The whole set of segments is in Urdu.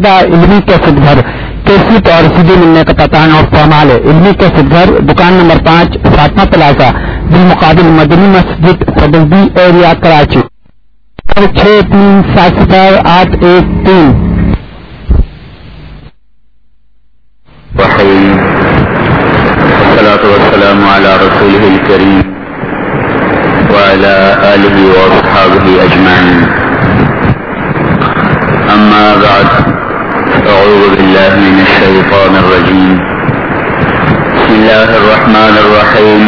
علمی کیسٹ گھر کیسٹ اور سیدھی ملنے کا پتہ اور فعال ہے. علمی کیسٹ گھر دکان نمبر 5 فاطمہ پلازا بالمقابل مدنی مسجد فڈزی ایریا کراچی 6370-813. والصلاة والسلام على رسوله الكريم وعلى آله وأصحابه أجمعين. أما بعد أعوذ بالله من الشيطان الرجيم. بسم الله الرحمن الرحيم.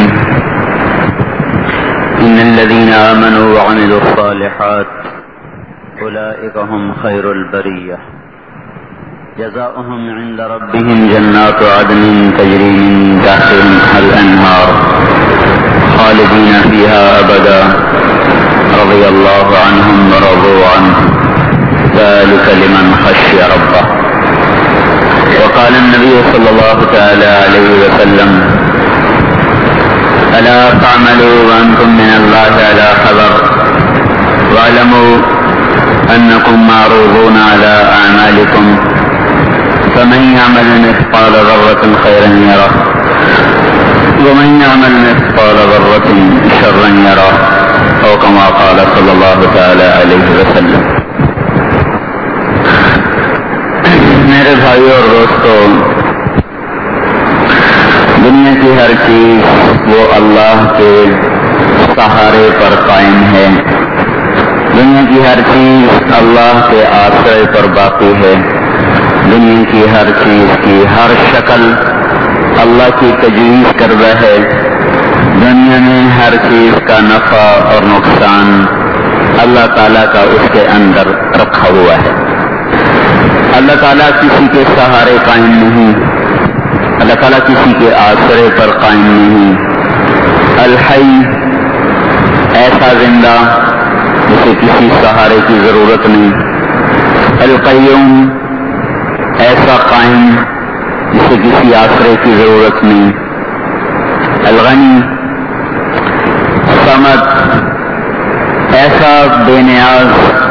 إن الذين آمنوا وعملوا الصالحات أولئك هم خير البرية جزاؤهم عند ربهم جنات عدن تجري من تحتهم الأنهار خالدين فيها أبدا رضي الله عنهم ورضوا عنه ذلك لمن خشي ربه. وقال النبي صلى الله تعالى عليه وسلم ألا تعملوا وأنتم من الله على حذر واعلموا أنكم معروضون على أعمالكم فمن يعمل مثقال ذرة خيرا يره ومن يعمل مثقال ذرة شرا يره أو كما قال صلى الله تعالى عليه وسلم. میرے بھائیو اور دوستو، دنیا کی ہر چیز وہ اللہ کے سہارے پر قائم ہے. دنیا کی ہر چیز اللہ کے آسرے پر باقی ہے. دنیا کی ہر چیز کی ہر شکل اللہ کی تجویز کردہ ہے. دنیا میں ہر چیز کا نفع اور نقصان اللہ تعالیٰ کا اس کے اندر رکھا ہوا ہے. اللہ تعالیٰ کسی کے سہارے قائم نہیں، اللہ تعالیٰ کسی کے آسرے پر قائم نہیں. الحی ایسا زندہ جسے کسی سہارے کی ضرورت نہیں. القیوم ایسا قائم جسے کسی آسرے کی ضرورت نہیں. الغنی صمد ایسا بے نیاز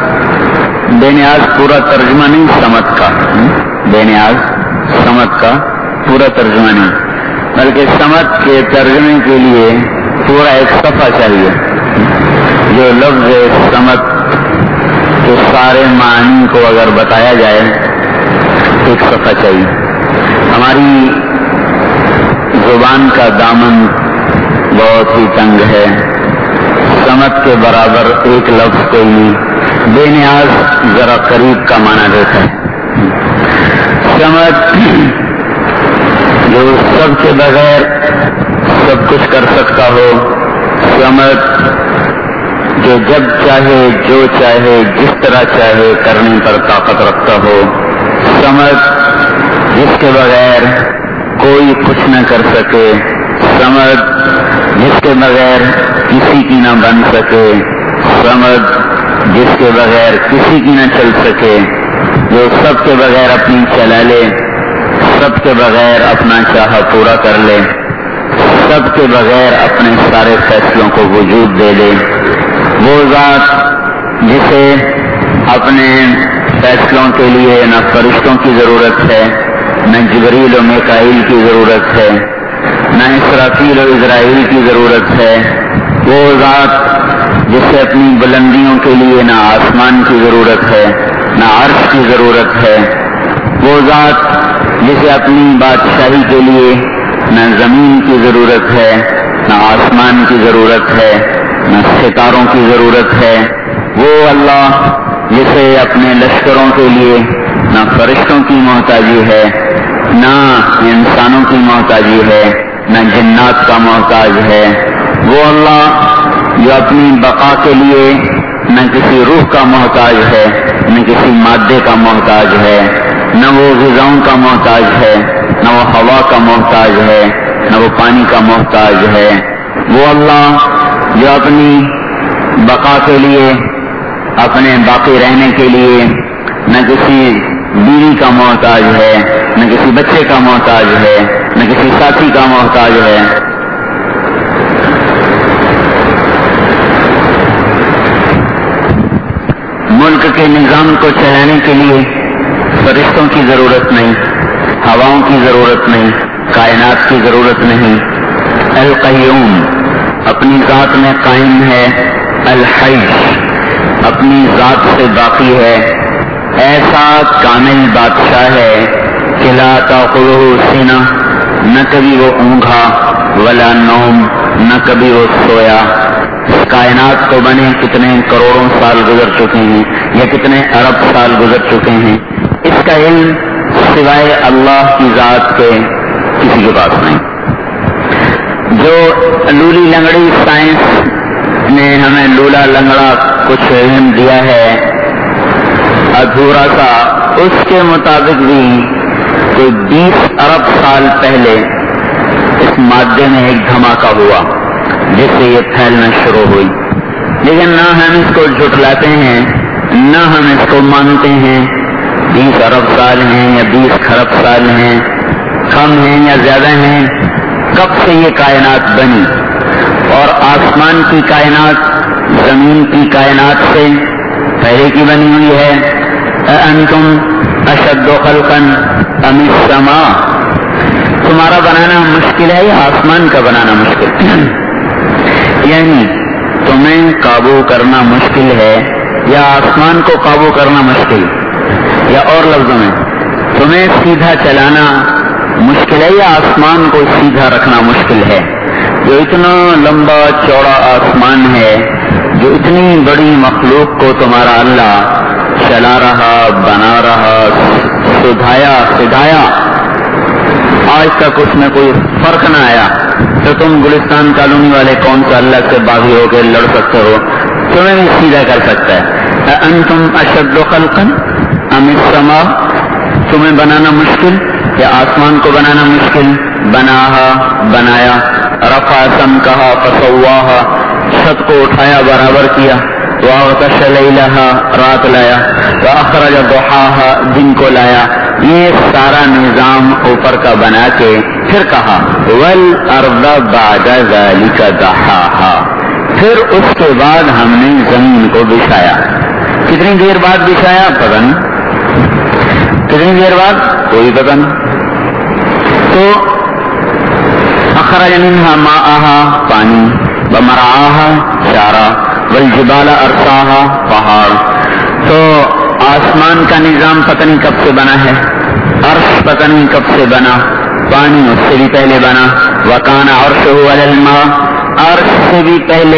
پورا ترجمہ نہیں صمد کا، بے نیاز صمد کا پورا ترجمہ نہیں، بلکہ صمد کے ترجمے کے لیے پورا ایک صفحہ چاہیے. جو لفظ صمد کے سارے معنی کو اگر بتایا جائے ایک صفحہ چاہیے. ہماری زبان کا دامن بہت ہی تنگ ہے. صمد کے برابر ایک لفظ کوئی نہیں. بے نیاز ذرا قریب کا معنی دیتا ہے. صمد جو سب کے بغیر سب کچھ کر سکتا ہو. صمد جو جب چاہے جو چاہے جس طرح چاہے کرنے پر طاقت رکھتا ہو. صمد جس کے بغیر کوئی کچھ نہ کر سکے. صمد جس کے بغیر کسی کی نہ بن سکے. صمد جس کے بغیر کسی کی نہ چل سکے. جو سب کے بغیر اپنی چلا لے، سب کے بغیر اپنا چاہا پورا کر لے، سب کے بغیر اپنے سارے فیصلوں کو وجود دے دے. وہ ذات جسے اپنے فیصلوں کے لیے نہ فرشتوں کی ضرورت ہے، نہ جبریل و میکائیل کی ضرورت ہے، نہ اسرافیل و اسرائیل کی ضرورت ہے. وہ ذات جسے اپنی بلندیوں کے لیے نہ آسمان کی ضرورت ہے نہ عرش کی ضرورت ہے. وہ ذات جسے اپنی بادشاہی کے لیے نہ زمین کی ضرورت ہے نہ آسمان کی ضرورت ہے نہ ستاروں کی ضرورت ہے. وہ اللہ جسے اپنے لشکروں کے لیے نہ فرشتوں کی محتاجی ہے، نہ انسانوں کی محتاجی ہے، نہ جنات کا محتاج ہے. وہ اللہ جو اپنی بقا کے لیے نہ کسی روح کا محتاج ہے، نہ کسی مادے کا محتاج ہے، نہ وہ غذاؤں کا محتاج ہے، نہ وہ ہوا کا محتاج ہے، نہ وہ پانی کا محتاج ہے. وہ اللہ جو اپنی بقا کے لیے، اپنے باقی رہنے کے لیے نہ کسی بیوی کا محتاج ہے، نہ کسی بچے کا محتاج ہے، نہ کسی ساتھی کا محتاج ہے. ملک کے نظام کو چلانے کے لیے فرشتوں کی ضرورت نہیں، ہواؤں کی ضرورت نہیں، کائنات کی ضرورت نہیں۔ القیوم اپنی ذات میں قائم ہے، الحی اپنی ذات سے باقی ہے، ایسا کامل بادشاہ ہے کہ لا تأخذہ سنہ، نہ کبھی وہ اونگھا، ولا نوم، نہ کبھی وہ سویا۔ اس کائنات کو بنے کتنے کروڑوں سال گزر چکے ہیں یا کتنے ارب سال گزر چکے ہیں، اس کا علم سوائے اللہ کی ذات کے کسی کے پاس نہیں۔ جو لولی لنگڑی سائنس نے ہمیں لولا لنگڑا کچھ علم دیا ہے ادھورا سا، اس کے مطابق بھی کوئی 20 ارب سال پہلے اس مادے میں ایک دھماکہ ہوا جس سے یہ پھیلنا شروع ہوئی، لیکن نہ ہم اس کو جھٹلاتے ہیں نہ ہم اس کو مانتے ہیں۔ 20 ارب سال ہیں یا 20 کھرب سال ہیں، کم ہیں یا زیادہ ہیں، کب سے یہ کائنات بنی؟ اور آسمان کی کائنات زمین کی کائنات سے پہلے کی بنی ہوئی ہے۔ اَأَنْتُمْ أَشَدُّ خَلْقًا أَمِ السَّمَاءُ، تمہارا بنانا مشکل ہے یا آسمان کا بنانا مشکل؟ یعنی تمہیں قابو کرنا مشکل ہے یا آسمان کو قابو کرنا مشکل؟ یا اور لفظوں میں تمہیں سیدھا چلانا مشکل ہے یا آسمان کو سیدھا رکھنا مشکل ہے؟ جو اتنا لمبا چوڑا آسمان ہے، جو اتنی بڑی مخلوق کو تمہارا اللہ چلا رہا، بنا رہا، سدھایا، آج تک اس میں کوئی فرق نہ آیا، تو تم گلستان کالونی والے کون سا اللہ سے باغی ہو کے لڑ سکتے ہو؟ تمہیں بھی سیدھا کر سکتا ہے۔ انتم اشد خلقا ام السماء، تمہیں بنانا مشکل یا آسمان کو بنانا مشکل؟ بنایا، رفع سمکہا فسواہا، چھت کو اٹھایا برابر کیا، واغطش لیلہا، رات لایا، واخرج ضحاہا، دن کو لایا، یہ سارا نظام اوپر کا بنا کے پھر کہا والارض بعد ذلک دحاہا، پھر اس کے بعد ہم نے زمین کو بچھایا۔ کتنی دیر بعد بچھایا پتہ نہیں، کتنی دیر بعد کوئی پتہ نہیں۔ تو اخرج منہا ماءہا، پانی، ومرعاہا، چارہ، والجبال ارساہا، پہاڑ۔ تو آسمان کا نظام پتہ نہیں کب سے بنا ہے، عرش پتہ نہیں کب سے بنا، پانی اس سے بھی پہلے بنا، وکان عرشہ علی الماء، عرش سے بھی پہلے،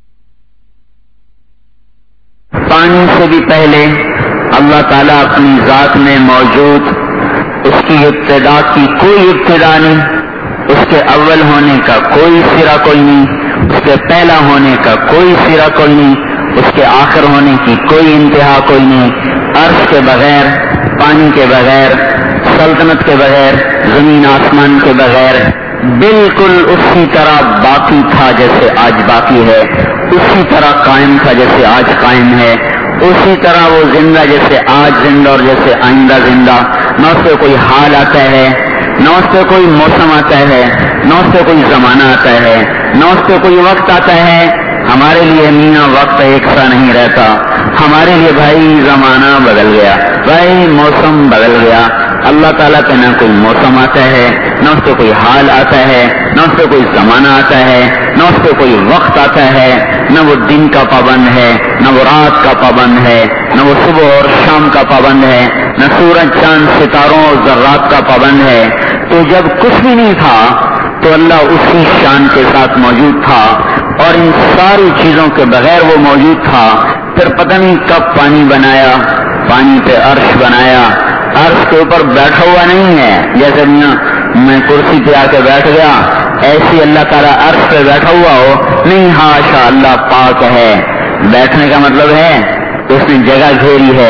پانی سے بھی پہلے اللہ تعالیٰ اپنی ذات میں موجود، اس کی ابتدا کی کوئی ابتدا نہیں، اس کے اول ہونے کا کوئی سرا کوئی نہیں، اس کے پہلا ہونے کا کوئی سرا کوئی نہیں، اس کے آخر ہونے کی کوئی انتہا کوئی نہیں۔ عرش کے بغیر، پانی کے بغیر، سلطنت کے بغیر، زمین آسمان کے بغیر بالکل اسی طرح باقی تھا جیسے آج باقی ہے، اسی طرح قائم تھا جیسے آج قائم ہے، اسی طرح وہ زندہ جیسے آج زندہ اور جیسے آئندہ زندہ۔ نہ اس پہ کوئی حال آتا ہے، نہ اس پہ کوئی موسم آتا ہے، نہ اس پہ کوئی زمانہ آتا ہے، نہ اس پہ کوئی وقت آتا ہے۔ ہمارے لیے میاں وقت ایک سا نہیں رہتا، ہمارے لیے بھائی زمانہ بدل گیا، بھائی موسم بدل گیا۔ اللہ تعالیٰ پہ نہ کوئی موسم آتا ہے، نہ اس پہ کوئی حال آتا ہے، نہ اس پہ کوئی زمانہ آتا ہے، نہ اس پہ کوئی وقت آتا ہے، نہ وہ دن کا پابند ہے، نہ وہ رات کا پابند ہے، نہ وہ صبح اور شام کا پابند ہے، نہ سورج چاند ستاروں اور ذرات کا پابند ہے۔ تو جب کچھ بھی نہیں تھا تو اللہ اسی شان کے ساتھ موجود تھا اور ان ساری چیزوں کے بغیر وہ موجود تھا۔ پھر پتہ نہیں کب پانی بنایا، پانی پہ عرش بنایا، عرش کے اوپر بیٹھا ہوا نہیں ہے جیسے میں کرسی پہ آ کے بیٹھ گیا، ایسی اللہ تعالیٰ عرش پہ بیٹھا ہوا ہو نہیں، ہاشا، اللہ پاک ہے۔ بیٹھنے کا مطلب ہے اس نے جگہ گھیری ہے،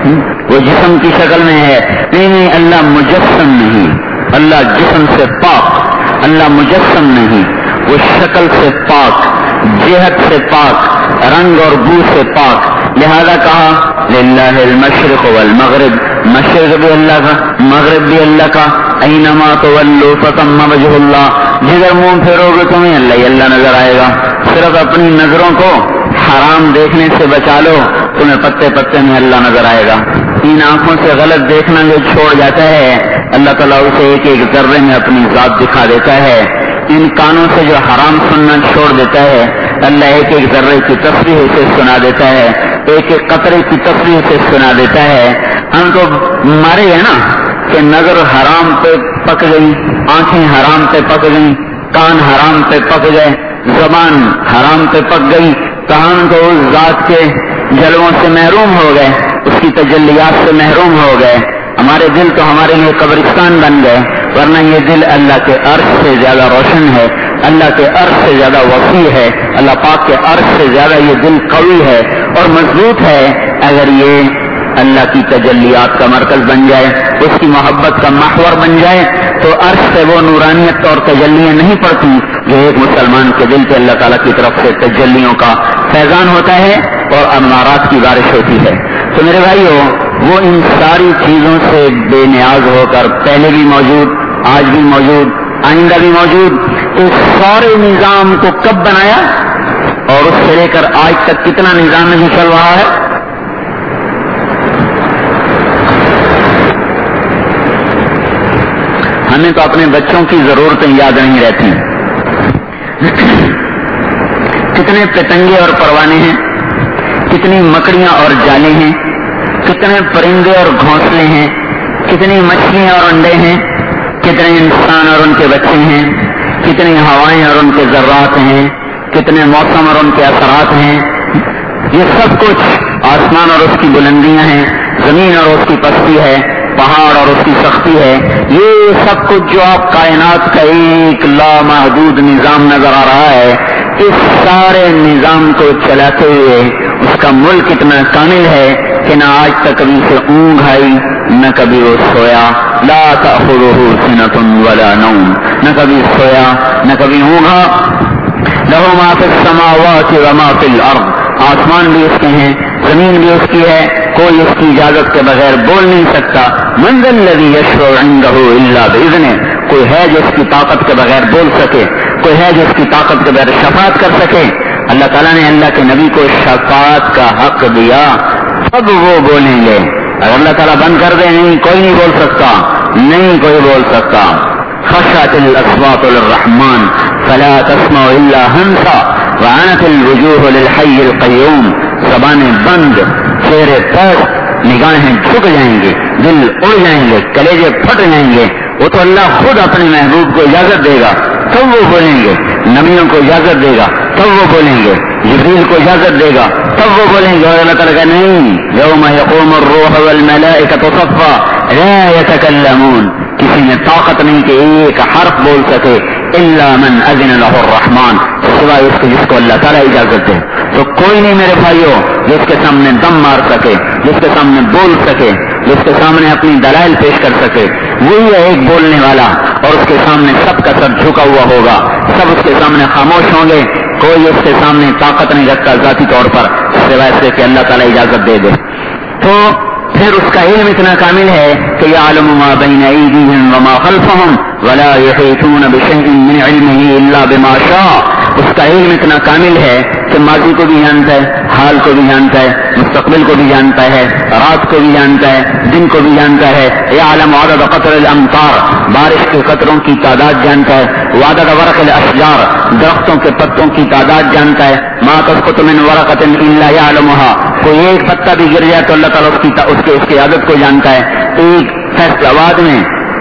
وہ جسم کی شکل میں ہے، نہیں، اللہ مجسم نہیں، اللہ جسم سے پاک، اللہ مجسم نہیں، وہ شکل سے پاک، جہت سے پاک، رنگ اور بو سے پاک۔ لہذا کہا للہ المشرق والمغرب، مشرق بھی اللہ کا، مغرب بھی اللہ کا، اینما تولوا فثم وجہ اللہ، جدھر منہ پھیرو گے تمہیں اللہ ہی اللہ نظر آئے گا۔ صرف اپنی نظروں کو حرام دیکھنے سے بچا لو، تمہیں پتے پتے میں اللہ نظر آئے گا۔ ان آنکھوں سے غلط دیکھنا جو چھوڑ جاتا ہے اللہ تعالیٰ اسے ایک ایک ذرے میں اپنی ذات دکھا دیتا ہے. ان کانوں سے جو حرام سننا چھوڑ دیتا ہے اللہ ایک ایک ذرے کی تصریح اسے سنا دیتا ہے, ایک ایک قطرے کی تصریح اسے سنا دیتا ہے. ہم تو مارے ہیں نا کہ نظر حرام پہ پک گئی, آنکھیں حرام پہ پک گئی, کان حرام پہ پک گئے, زبان حرام پہ پک گئی, تو ہم تو اس ذات کے جلووں سے محروم ہو گئے, اس کی تجلیات سے محروم ہو گئے. ہمارے دل تو ہمارے لیے قبرستان بن گئے, ورنہ یہ دل اللہ کے عرش سے زیادہ روشن ہے, اللہ کے عرش سے زیادہ وسیع ہے, اللہ پاک کے عرش سے زیادہ یہ دل قوی ہے اور مضبوط ہے. اگر یہ اللہ کی تجلیات کا مرکز بن جائے, اس کی محبت کا محور بن جائے, تو عرش سے وہ نورانیت اور تجلیاں نہیں پڑتی جو ایک مسلمان کے دل پہ اللہ تعالیٰ کی طرف سے تجلیوں کا فیضان ہوتا ہے اور انوارات کی بارش ہوتی ہے. تو میرے بھائیو, وہ ان ساری چیزوں سے بے نیاز ہو کر پہلے بھی موجود, آج بھی موجود, آئندہ بھی موجود, تو سارے نظام کو کب بنایا اور اس سے لے کر آج تک کتنا نظام نہیں چل رہا ہے. ہمیں تو اپنے بچوں کی ضرورتیں یاد نہیں رہتی. کتنے پتنگے اور پروانے ہیں, کتنی مکڑیاں اور جالے ہیں, کتنے پرندے اور گھونسلے ہیں, کتنی مچھلیاں اور انڈے ہیں, کتنے انسان اور ان کے بچے ہیں, کتنی ہوائیں اور ان کے ذرات ہیں, کتنے موسم اور ان کے اثرات ہیں. یہ سب کچھ آسمان اور اس کی بلندیاں ہیں, زمین اور اس کی پستی ہے, پہاڑ اور اس کی سختی ہے. یہ سب کچھ جو آپ کائنات کا ایک لامحدود نظام نظر آ رہا ہے, اس سارے نظام کو چلاتے ہوئے اس کا ملک اتنا کامل ہے کہ نہ آج تک کبھی سے اونگ آئی, نہ کبھی وہ سویا. لا تأخذہ سنۃ ولا نوم, نہ کبھی سویا نہ کبھی اونگا. لہ ما فی السماوات وما فی الارض, آسمان بھی اس کے ہیں, زمین بھی اس کی ہے, کوئی اس کی اجازت کے بغیر بول نہیں سکتا. من ذا الذی یشفع عندہ الا باذنہ, کوئی ہے جو اس کی طاقت کے بغیر بول سکے, کوئی ہے جو اس کی طاقت کے بغیر شفاعت کر سکے. اللہ تعالیٰ نے اللہ کے نبی کو شفاعت کا حق دیا, سب وہ بولیں گے. اگر اللہ تعالیٰ بند کر دے, نہیں کوئی نہیں بول سکتا, نہیں کوئی بول سکتا. خشعت الاصوات للرحمن فلا تسمع الا ہمسا وعنت الوجوہ للحی القیوم. زبانیں بند, چہرے پست, نگاہیں جھک جائیں گے, دل اڑ جائیں گے, کلیجے پھٹ جائیں گے. وہ تو اللہ خود اپنے محبوب کو اجازت دے گا تب وہ بولیں گے, نبیوں کو اجازت دے گا تب وہ بولیں گے, جبریل کو اجازت دے گا تب وہ بولیں گے. اور اللہ تعالیٰ کا نہیں, یوم یقوم الروح والملائکۃ صفا لا یتکلمون, کسی میں طاقت نہیں کہ ایک حرف بول سکے الا من اذن له الرحمن, سوائے اس کے جس کو اللہ تعالیٰ اجازت دے. تو کوئی نہیں میرے بھائیوں جس کے سامنے دم مار سکے, جس کے سامنے بول سکے, جس کے سامنے اپنی دلائل پیش کر سکے. وہی ہے ایک بولنے والا, اور اس کے سامنے سب کا سر جھکا ہوا ہوگا, سب اس کے سامنے خاموش ہوں گے. کوئی اس کے سامنے طاقت نہیں رکھتا ذاتی طور پر سوائے سے کہ اللہ تعالیٰ اجازت دے دے. تو پھر اس کا علم اتنا کامل ہے کہ یعلم ما بین ایدیہم وما خلفہم ولا یحیطون بشیء من علمہ الا بما شاء. اس کا علم اتنا کامل ہے کہ ماضی کو بھی جانتا ہے, حال کو بھی جانتا ہے, مستقبل کو بھی جانتا ہے, رات کو بھی جانتا ہے, دن کو بھی جانتا ہے. یعلم عدد قطر الامطار, بارش کے قطروں کی تعداد جانتا ہے. وعدد ورق الاشجار, درختوں کے پتوں کی تعداد جانتا ہے. ما تسقط من ورقۃ الا یعلمها, کوئی ایک پتا بھی گر جائے تو اللہ تعالیٰ اس کی عادت کو جانتا ہے. ایک فیصلہ آباد میں,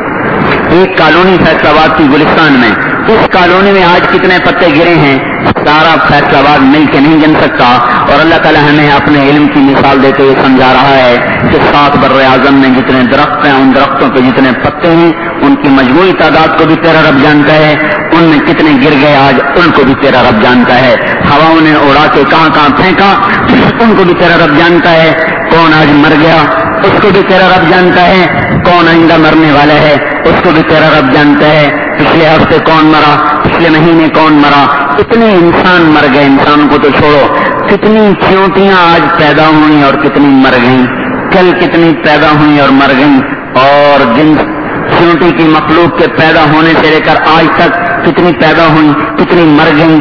ایک کالونی فیصلہ آباد کی گلستان میں, اس کالونی میں آج کتنے پتے گرے ہیں سارا فیصلہ آباد مل کے نہیں جن سکتا. اور اللہ تعالیٰ ہمیں اپنے علم کی مثال دیتے ہوئے سمجھا رہا ہے کہ 7 بر اعظم میں جتنے درخت ہیں, ان درختوں پہ جتنے پتے ہیں, ان کی مجموعی تعداد کو بھی تیرا رب جانتا ہے. ان میں کتنے گر گئے آج, ان کو بھی تیرا رب جانتا ہے. ہواؤں نے اڑا کے کہاں کہاں پھینکا, ان کو بھی تیرا رب جانتا ہے. کون آج مر گیا, اس کو بھی تیرا رب جانتا ہے. کون آئندہ مرنے والا ہے, اس کو بھی تیرا رب جانتا ہے. پچھلے ہفتے کون مرا, پچھلے مہینے کون مرا, کتنے انسان مر گئے. انسان کو تو چھوڑو, کتنی چیونٹیاں آج پیدا ہوئی اور کتنی مر گئیں. کل کتنی پیدا ہوئی اور مر گئیں. اور جن چیونٹی کی مخلوق کے پیدا ہونے سے لے کر آج تک کتنی پیدا ہوئی, کتنی مر گئیں.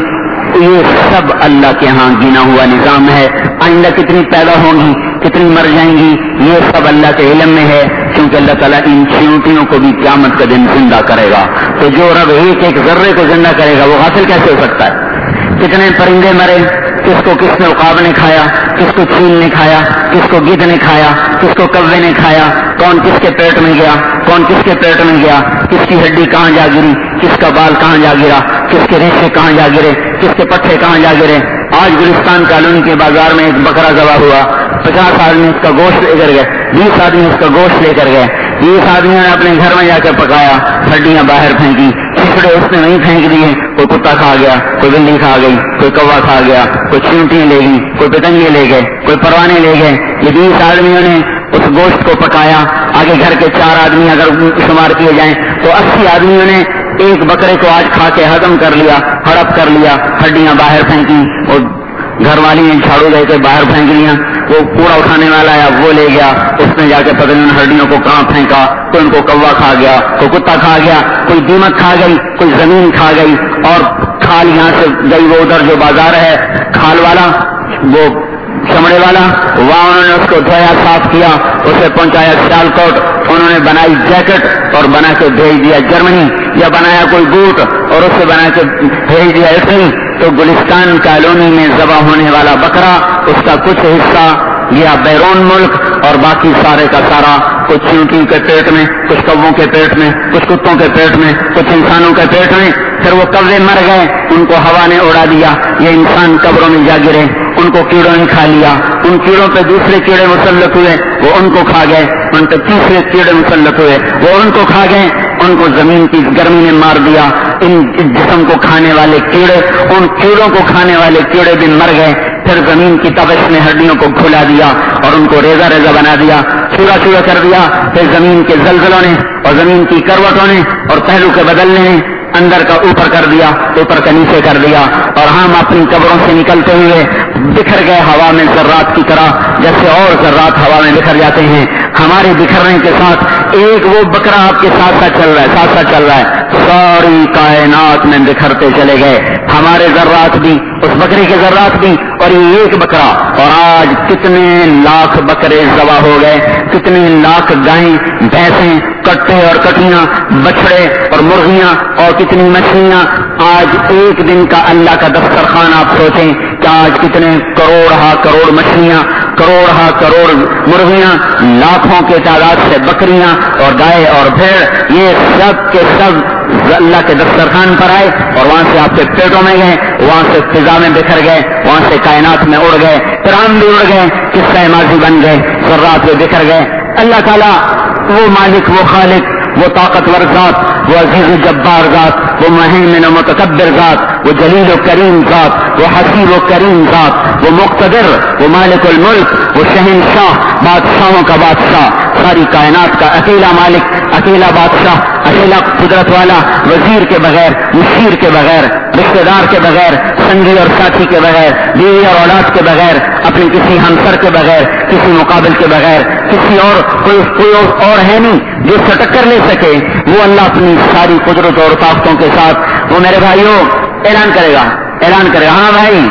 یہ سب اللہ کے ہاں گنا ہوا نظام ہے. آئندہ کتنی پیدا ہوں گی, کتنی مر جائیں گی, یہ سب اللہ کے علم میں ہے, کیونکہ اللہ تعالیٰ ان چیونٹیوں کو بھی قیامت کا دن زندہ کرے گا. تو جو رب ایک ایک ذرے کو زندہ کرے گا وہ غافل کیسے ہو سکتا ہے؟ کتنے پرندے مرے, کس کو کس نے عقاب نے کھایا, کس کو چیل نے کھایا, کس کو گدھ نے کھایا, کس کو کوے نے کھایا, کون کس کے پیٹ میں گیا, کون کس کے پیٹ میں گیا, کس کی ہڈی کہاں جا گری, کس کا بال کہاں جا گرا, کس کے ریشے کہاں جا گرے, کس کے پٹھے کہاں جا گرے. آج گلستان کالونی کے بازار میں ایک بکرا ذبح ہوا, 50 آدمی اس کا گوشت لے کر گئے, 20 آدمی اس کا گوشت لے کر گئے, 20 آدمیوں نے اپنے گھر میں جا کر پکایا, ہڈیاں باہر پھینکی, چیپڑے اس نے وہیں پھینک دیے. کوئی کتا کھا گیا, کوئی بلی کھا گئی, کوئی کوا کھا گیا, کوئی چیونٹیاں لے گئی, کوئی پتنگے لے گئے, کوئی پروانے لے گئے. یہ 20 آدمیوں نے اس گوشت کو پکایا. آگے گھر کے 4 آدمی اگر شمار کیے جائیں تو 80 آدمیوں نے ایک بکرے کو آج کھا کے ہضم کر لیا, ہڑپ کر لیا, ہڈیاں باہر پھینکی, اور گھر والی نے جھاڑو لے کے باہر پھینک لیا. وہ کوڑا اٹھانے والا ہے وہ لے گیا, اس نے جا کے پتہ نہیں ہڈیوں کو کہاں پھینکا. کوئی ان کو کوا کھا گیا, کوئی کتا کھا گیا, کوئی دیمک کھا گئی, کوئی زمین کھا گئی. اور کھال یہاں سے گئی وہ ادھر جو بازار ہے کھال والا, وہ چمڑے والا, وہاں انہوں نے اس کو دھویا, صاف کیا, اسے پہنچایا سیال کوٹ. انہوں نے بنائی جیکٹ اور بنا کے بھیج دیا جرمنی, یا بنایا کوئی بوٹ اور اسے بنا کے بھیج دیا اٹلی. تو گلستان کالونی میں ذبح ہونے والا بکرا, اس کا کچھ حصہ گیا بیرون ملک اور باقی سارے کا سارا کچھ چیونٹیوں کے پیٹ میں, کچھ کووں کے پیٹ میں, کچھ کتوں کے پیٹ میں, کچھ انسانوں کے پیٹ میں. پھر وہ کوے مر گئے, ان کو ہوا نے اڑا دیا. یہ انسان قبروں میں جا گرے, ان کو کیڑوں نے کھا لیا. ان کیڑوں پہ دوسرے کیڑے مسلط ہوئے, وہ ان کو کھا گئے. ان پہ تیسرے کیڑے مسلط ہوئے, وہ ان کو کھا گئے. ان کو زمین کی گرمی نے مار دیا. ان جسم کو کھانے والے کیڑے, ان کیڑوں کو کھانے والے کیڑے بھی مر گئے. پھر زمین کی تپش نے ہڈیوں کو کھلا دیا اور ان کو ریزہ ریزہ بنا دیا, چورا چورا کر دیا. پھر زمین کے زلزلوں نے اور زمین کی کروٹوں نے اور پہلو کے بدلنے نے اندر کا اوپر کر دیا, اوپر کا نیچے کر دیا. اور ہم اپنی قبروں سے نکلتے ہوئے بکھر گئے ہوا میں ذرات کی طرح, جیسے اور ذرات ہوا میں بکھر جاتے ہیں. ہمارے بکھرنے کے ساتھ ایک وہ بکرا آپ کے ساتھ ساتھ چل رہا ہے, ساتھ ساتھ چل رہا ہے. ساری کائنات میں بکھرتے چلے گئے ہمارے ذرات بھی, اس بکرے کے ذرات بھی, اور یہ ایک بکرا. اور آج کتنے لاکھ بکرے ذبح ہو گئے, کتنے لاکھ گائیں, بھینسیں, کٹے اور کٹیاں, بچڑے اور مرغیاں, اور کتنی مچھلیاں. آج ایک دن کا اللہ کا دسترخوان آپ سوچیں کہ آج کتنے کروڑ ہا کروڑ مچھلیاں, کروڑ ہا کروڑ مرغیاں, لاکھوں کے تعداد سے بکریاں اور گائے اور بھیڑ, یہ سب کے سب اللہ کے دسترخوان پر آئے اور وہاں سے آپ کے پیٹوں میں گئے, وہاں سے فضا میں بکھر گئے, وہاں سے کائنات میں اڑ گئے, پھر ہم بھی اڑ گئے, قصہ ماضی بن گئے, ذرات میں بکھر گئے. اللہ تعالیٰ وہ مالک, وہ خالق, وہ طاقتور ذات, وہ عزیز و جبار ذات, وہ مہیمن و متکبر ذات, وہ جلیل و کریم ذات, وہ حسیب و کریم ذات, وہ مقتدر, وہ مالک الملک, وہ شہنشاہ, بادشاہوں کا بادشاہ, ساری کائنات کا اکیلا مالک, اکیلا بادشاہ, اکیلا قدرت والا, وزیر کے بغیر, مشیر کے بغیر, رشتے دار کے بغیر, سنگی اور ساتھی کے بغیر, بیوی اور اولاد کے بغیر, اپنے کسی ہمسر کے بغیر, کسی مقابل کے بغیر, کسی اور کوئی اور ہے نہیں جو اس سے ٹکر لے سکے. وہ اللہ اپنی ساری قدرت اور طاقتوں کے ساتھ, وہ میرے بھائیوں اعلان کرے گا. ہاں بھائی,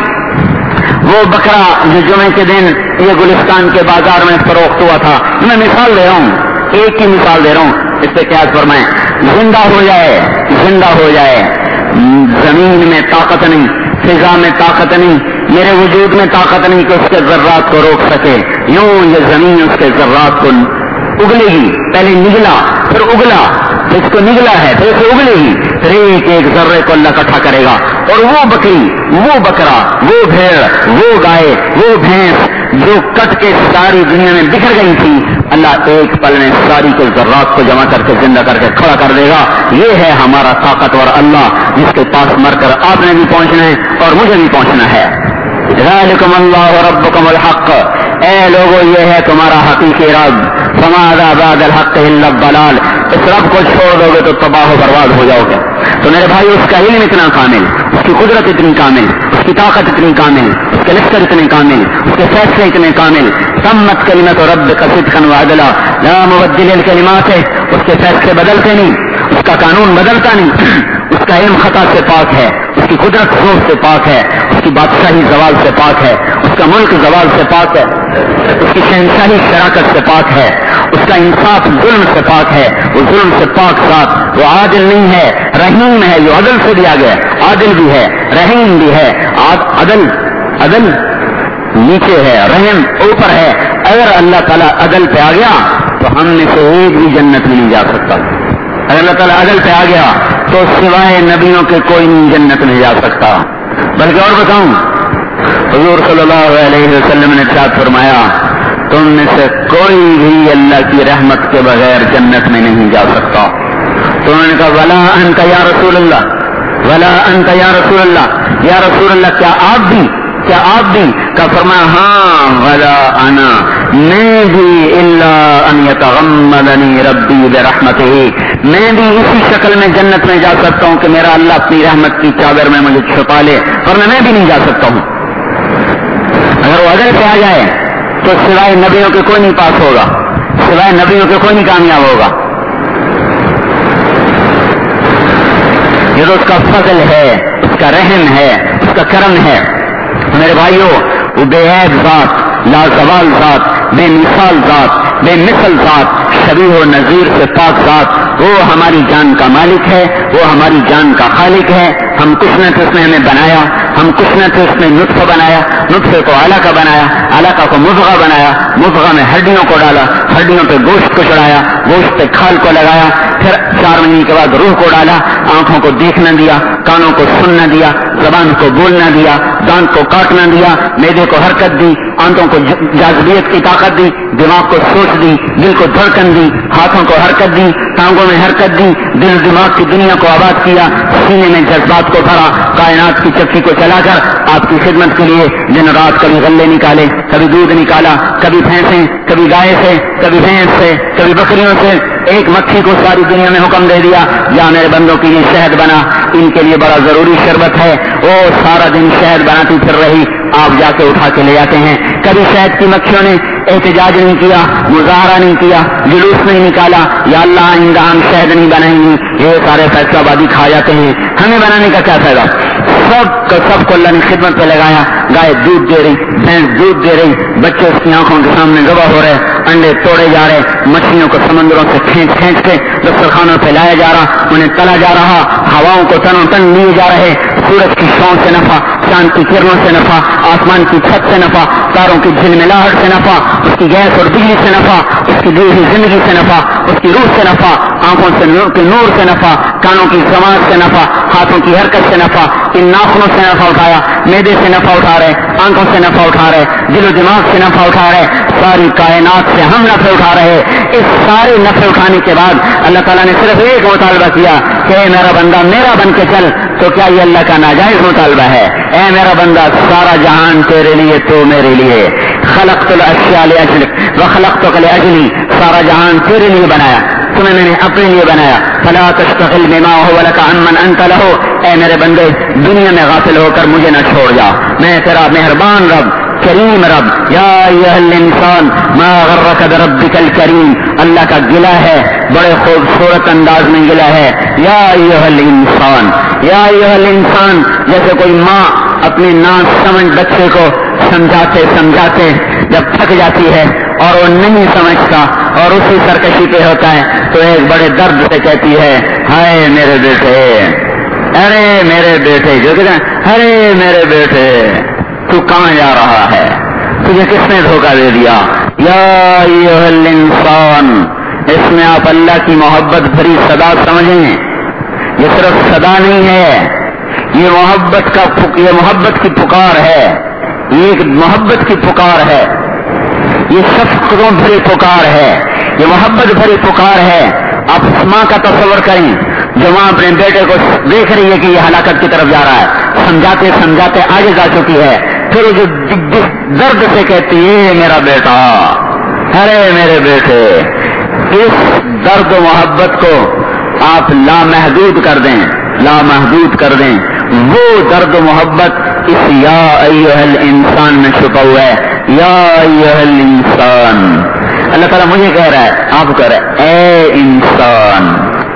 وہ بکرا جو جمعے کے دن یہ گلستان کے بازار میں فروخت ہوا تھا, میں مثال دے رہا ہوں, ایک ہی مثال دے رہا ہوں, اس پہ قیاس فرمائیں. زندہ ہو جائے, زندہ ہو جائے, زمین میں طاقت نہیں, فضا میں طاقت نہیں, میرے وجود میں طاقت نہیں کہ اس کے ذرات کو روک سکے. یوں یہ زمین اس کے ذرات کو اگلے گی, پہلے نگلا پھر اگلا, اس کو نگلا ہے پھر اسے اگلے گی, پھر ایک ایک ذرے کو اللہ اکٹھا کرے گا. اور وہ بکری, وہ بکرا, وہ بھیڑ, وہ گائے, وہ بھینس جو کٹ کے ساری دنیا میں بکھر گئی تھی, اللہ ایک پل میں ساری کو ذرات کو جمع کر کے زندہ کر کے کھڑا کر دے گا. یہ ہے ہمارا طاقتور اللہ, جس کے پاس مر کر آپ نے بھی پہنچنا ہے اور مجھے بھی پہنچنا ہے. ذالکم اللہ ربکم الحق, اے لوگوں یہ ہے تمہارا حقیقی رب. فماذا بعد الحق الا الضلال, اس رب کو چھوڑ دو گے تو تباہ و برباد ہو جاؤ گے. تو میرے بھائی اس کا علم اتنا کامل, اس کی قدرت اتنی کامل, اس کی طاقت اتنی کامل, اس کے لشکر اتنے کامل, اس کے فیصلے اتنے کامل. تمت کلمت ربک صدقا وعدلا لا مبدل لکلماتہ, اس کے فیصلے بدلتے نہیں, اس کا قانون بدلتا نہیں, اس کا علم خطا سے پاک ہے, اس کی قدرت زور سے پاک ہے، اس کی بادشاہی زوال سے پاک ہے، اس کا ملک زوال سے پاک ہے، اس کی شہنشاہی شراکت سے پاک ہے، اس کا انصاف ظلم سے پاک ہے، وہ ظلم سے پاک ذات، وہ عادل نہیں ہے، رحیم ہے، جو عدل سے دیا گیا، عادل بھی ہے، رحیم بھی ہے، عدل نیچے ہے، رحم اوپر ہے. اگر اللہ تعالیٰ عدل پہ آ گیا تو ہم میں سے ایک بھی جنت میں نہیں جا سکتا. اگر اللہ تعالیٰ عدل پہ آ گیا تو سوائے نبیوں کے کوئی نہیں جنت میں جا سکتا. بلکہ اور بتاؤں، حضور صلی اللہ علیہ وسلم نے ارشاد فرمایا تم میں سے کوئی بھی اللہ کی رحمت کے بغیر جنت میں نہیں جا سکتا. تو انہوں نے کہا ولا انت یا رسول اللہ، ولا انت یا رسول اللہ، یا رسول اللہ کیا آپ بھی کا فرمایا ہاں ولا انا، میں بھی الا ان یتغمدنی ربی برحمتہ، میں بھی اسی شکل میں جنت میں جا سکتا ہوں کہ میرا اللہ اپنی رحمت کی چادر میں مجھے چھپا لے، ورنہ میں بھی نہیں جا سکتا ہوں. اگر وہ عدل پہ آ جائے تو سوائے نبیوں کے کوئی نہیں پاس ہوگا، سوائے نبیوں کے کوئی نہیں کامیاب ہوگا. یہ تو اس کا فضل ہے، اس کا رحم ہے، اس کا کرم ہے. میرے بھائیو، وہ بے عیب ذات، لازوال ذات، بے مثال ذات، بے مثل ذات، شبیہ و نظیر سے پاک ذات، وہ ہماری جان کا مالک ہے، وہ ہماری جان کا خالق ہے. ہم کچھ نہ تو اس نے ہمیں بنایا، ہم کچھ نہ تو اس نے نطفہ بنایا، نطفے کو علقہ بنایا، علقہ کو مضغہ بنایا، مضغہ میں ہڈیوں کو ڈالا، ہڈیوں پہ گوشت کو چڑھایا، گوشت پہ کھال کو لگایا، پھر 4 مہینے کے بعد روح کو ڈالا، آنکھوں کو دیکھنا دیا، کانوں کو سننا دیا، زبان کو بولنا دیا، دانت کو کاٹنا دیا، معدے کو حرکت دی، آنتوں کو جاذبیت کی طاقت دی، دماغ کو سوچ دی، دل کو دھڑکن دی، ہاتھوں کو حرکت دی، ٹانگوں میں حرکت دی، دل دماغ کی دنیا کو آباد کیا، سینے میں جذبات کو بھرا، کائنات کی چکی کو چلا کر آپ کی خدمت کے لیے دن رات کبھی غلے نکالے، کبھی دودھ نکالا، کبھی بھینسیں، کبھی گائے سے، کبھی بھینس سے، کبھی بکریوں سے. ایک مکھی کو ساری دنیا میں حکم دے دیا یا میرے بندوں کے لیے شہد بنا، ان کے لیے بڑا ضروری شربت ہے. وہ سارا دن شہد بناتی پھر رہی، آپ جا کے اٹھا کے لے جاتے ہیں. کبھی شہد کی مکھیوں نے احتجاج نہیں کیا، مظاہرہ نہیں کیا، جلوس نہیں نکالا، یا اللہ آئندہ ہم شہد نہیں بنائیں گے، یہ سارے فیصلہ آبادی کھا جاتے ہیں، ہمیں بنانے کا کیا فائدہ. سب کو اللہ نے خدمت پہ لگایا. گائے دودھ دے رہی، بھینس دودھ دے رہی، بچے اس کی آنکھوں کے سامنے ذبح ہو رہے، انڈے توڑے جا رہے، مچھلیوں کو سمندروں سے کھینچ کے دسترخوانوں پہ لایا جا رہا، انہیں تلا جا رہا، ہواؤں کو تنوں تن لیے جا رہے، سورج کی شعاؤں سے نفع، چاند کی کرنوں سے نفع، آسمان کی چھت سے نفع، تاروں کی جھلملاہٹ سے نفع، اس کی گیس اور بجلی سے نفع، اس کی دی ہوئی زندگی سے نفع، اس کی روح سے نفع، آنکھوں سے نور سے نفع، کانوں کی سماعت سے نفع، ہاتھوں کی حرکت سے نفع، ان ناخنوں سے نفع اٹھایا، معدے سے نفع اٹھا رہے، آنکھوں سے نفع اٹھا رہے، دل و دماغ سے نفع اٹھا رہے، ساری کائنات سے ہم نفع اٹھا رہے. اس سارے نفع اٹھانے کے بعد اللہ تعالیٰ نے صرف ایک مطالبہ کیا کہ اے میرا بندہ میرا بن کے چل. تو کیا یہ اللہ کا ناجائز مطالبہ ہے؟ اے میرا بندہ سارا جہان تیرے لیے، تو میرے لیے. خلقت الاشیاء لاجلک وخلقتک لاجلی، سارا جہان تیرے لیے بنایا، تمہیں میں نے اپنے لیے بنایا. فلا تشتغل بما هو لك عمن انت له، اے میرے بندے دنیا میں غافل ہو کر مجھے نہ چھوڑ جا، میں تیرا مہربان رب، کریم رب. یا ایھا الانسان ما غرک بربک الکریم، اللہ کا گلہ ہے، بڑے خوبصورت انداز میں گلہ ہے. یا ایھا الانسان، یا ایھا الانسان، جیسے کوئی ماں اپنے سمجھ بچے کو سمجھاتے جب تھک جاتی ہے اور وہ نہیں سمجھتا اور اسی سرکشی پہ ہوتا ہے تو ایک بڑے درد سے کہتی ہے ہائے میرے بیٹے، ارے میرے بیٹے، جو کہتے ہیں ارے میرے بیٹے تو کہاں جا رہا ہے، تجھے کس نے دھوکہ دے دیا. یا ایھا الانسان، اس میں آپ اللہ کی محبت بھری صدا سمجھیں. یہ صرف صدا نہیں ہے، یہ محبت کی پکار ہے، یہ ایک محبت کی پکار ہے، یہ شفقتوں بھری پکار ہے، یہ محبت بھری پکار ہے. آپ اس ماں کا تصور کریں جو ماں اپنے بیٹے کو دیکھ رہی ہے کہ یہ ہلاکت کی طرف جا رہا ہے، سمجھاتے آگے جا چکی ہے، پھر جو درد سے کہتی ہے میرا بیٹا، ارے میرے بیٹے. اس درد و محبت کو آپ لامحدود کر دیں، وہ درد و محبت اس یا ایھا الانسان میں چھپا ہوا ہے. یا ایھا الانسان، اللہ تعالیٰ مجھے کہہ رہا ہے، آپ کہہ رہے ہیں اے انسان،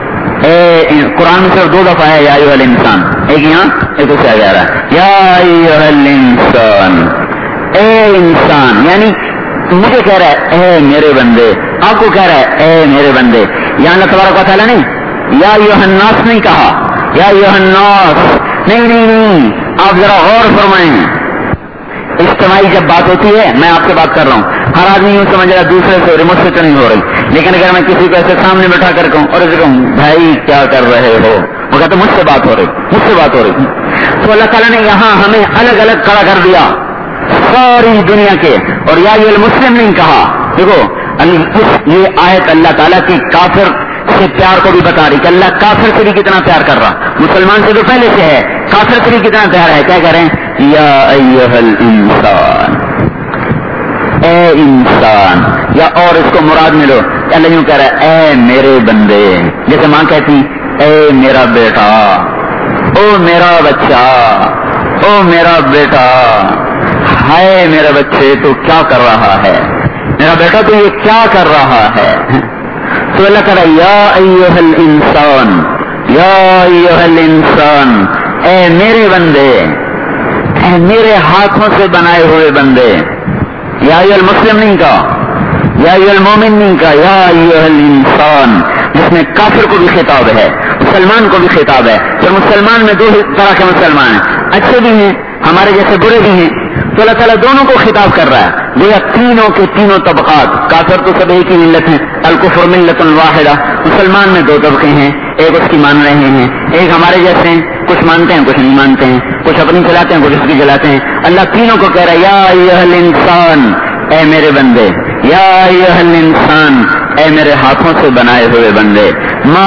قرآن میں صرف 2 دفعہ ہے یا ایھا الانسان، ایک یہاں ایک اسے آ جا رہا ہے یا ایھا الانسان، اے انسان، یعنی مجھے کہہ رہا ہے اے میرے بندے، آپ کو کہہ رہا ہے اے میرے بندے. یہاں اللہ تبارک و تعالیٰ نے یا ایھا الناس نہیں کہا، یا ایھا الناس نہیں، آپ ذرا غور فرمائیں. اجتماعی جب بات ہوتی ہے، میں آپ سے بات کر رہا ہوں، ہر آدمی یوں سمجھ رہا ہے دوسرے سے مجھ سے تو نہیں ہو رہی، لیکن اگر میں کسی کو ایسے سامنے بٹھا کر کہوں اور اسے کہوں بھائی کیا کر رہے ہو، وہ کہتے مجھ سے بات ہو رہی. تو اللہ تعالیٰ نے یہاں ہمیں الگ الگ کھڑا کر دیا ساری دنیا کے، اور یا یہ المسلم نہیں کہا. دیکھو یہ آیت اللہ تعالیٰ کی کافر سے پیار کو بھی بتا رہی کہ اللہ کافر سے بھی کتنا پیار کر رہا، مسلمان سے تو پہلے سے ہے، کافر سے بھی کتنا پیار ہے. کیا کہہ رہے ہیں یا ایھا الانسان، اے انسان، یا اور اس کو مراد میں لو، اللہ یوں کہہ رہا ہے اے میرے بندے، جیسے ماں کہتی اے میرا بیٹا، او میرا بچہ، او میرا بیٹا، ہائے میرے بچے تو کیا کر رہا ہے، میرا بیٹا تو یہ کیا کر رہا ہے. تو اللہ کہہ رہا ہے یا ایھا الانسان، یا ایھا الانسان، اے میرے بندے، اے میرے ہاتھوں سے بنائے ہوئے بندے. یا ایھا المسلم نہیں کہا، یا ایھا المومن نہیں کہا، یا ایھا الانسان، جس میں کافر کو بھی خطاب ہے، مسلمان کو بھی خطاب ہے. تو مسلمان میں 2 طرح کے مسلمان ہیں، اچھے بھی ہیں ہمارے جیسے برے بھی ہیں. تو اللہ تعالیٰ دونوں کو خطاب کر رہا ہے. گویا تینوں کے تینوں طبقات، کافر تو سب ایک ہی ملت ہیں، الکفر ملت واحدہ. مسلمان میں 2 طبقے ہیں، ایک اس کی مان رہے ہیں، ایک ہمارے جیسے ہیں، کچھ مانتے ہیں کچھ نہیں مانتے ہیں، کچھ اپنی چلاتے ہیں کچھ اس کی چلاتے ہیں. اللہ تینوں کو کہہ رہا ہے یا ایھا الانسان، اے میرے بندے، یا ایھا الانسان، اے میرے ہاتھوں سے بنائے ہوئے بندے، ما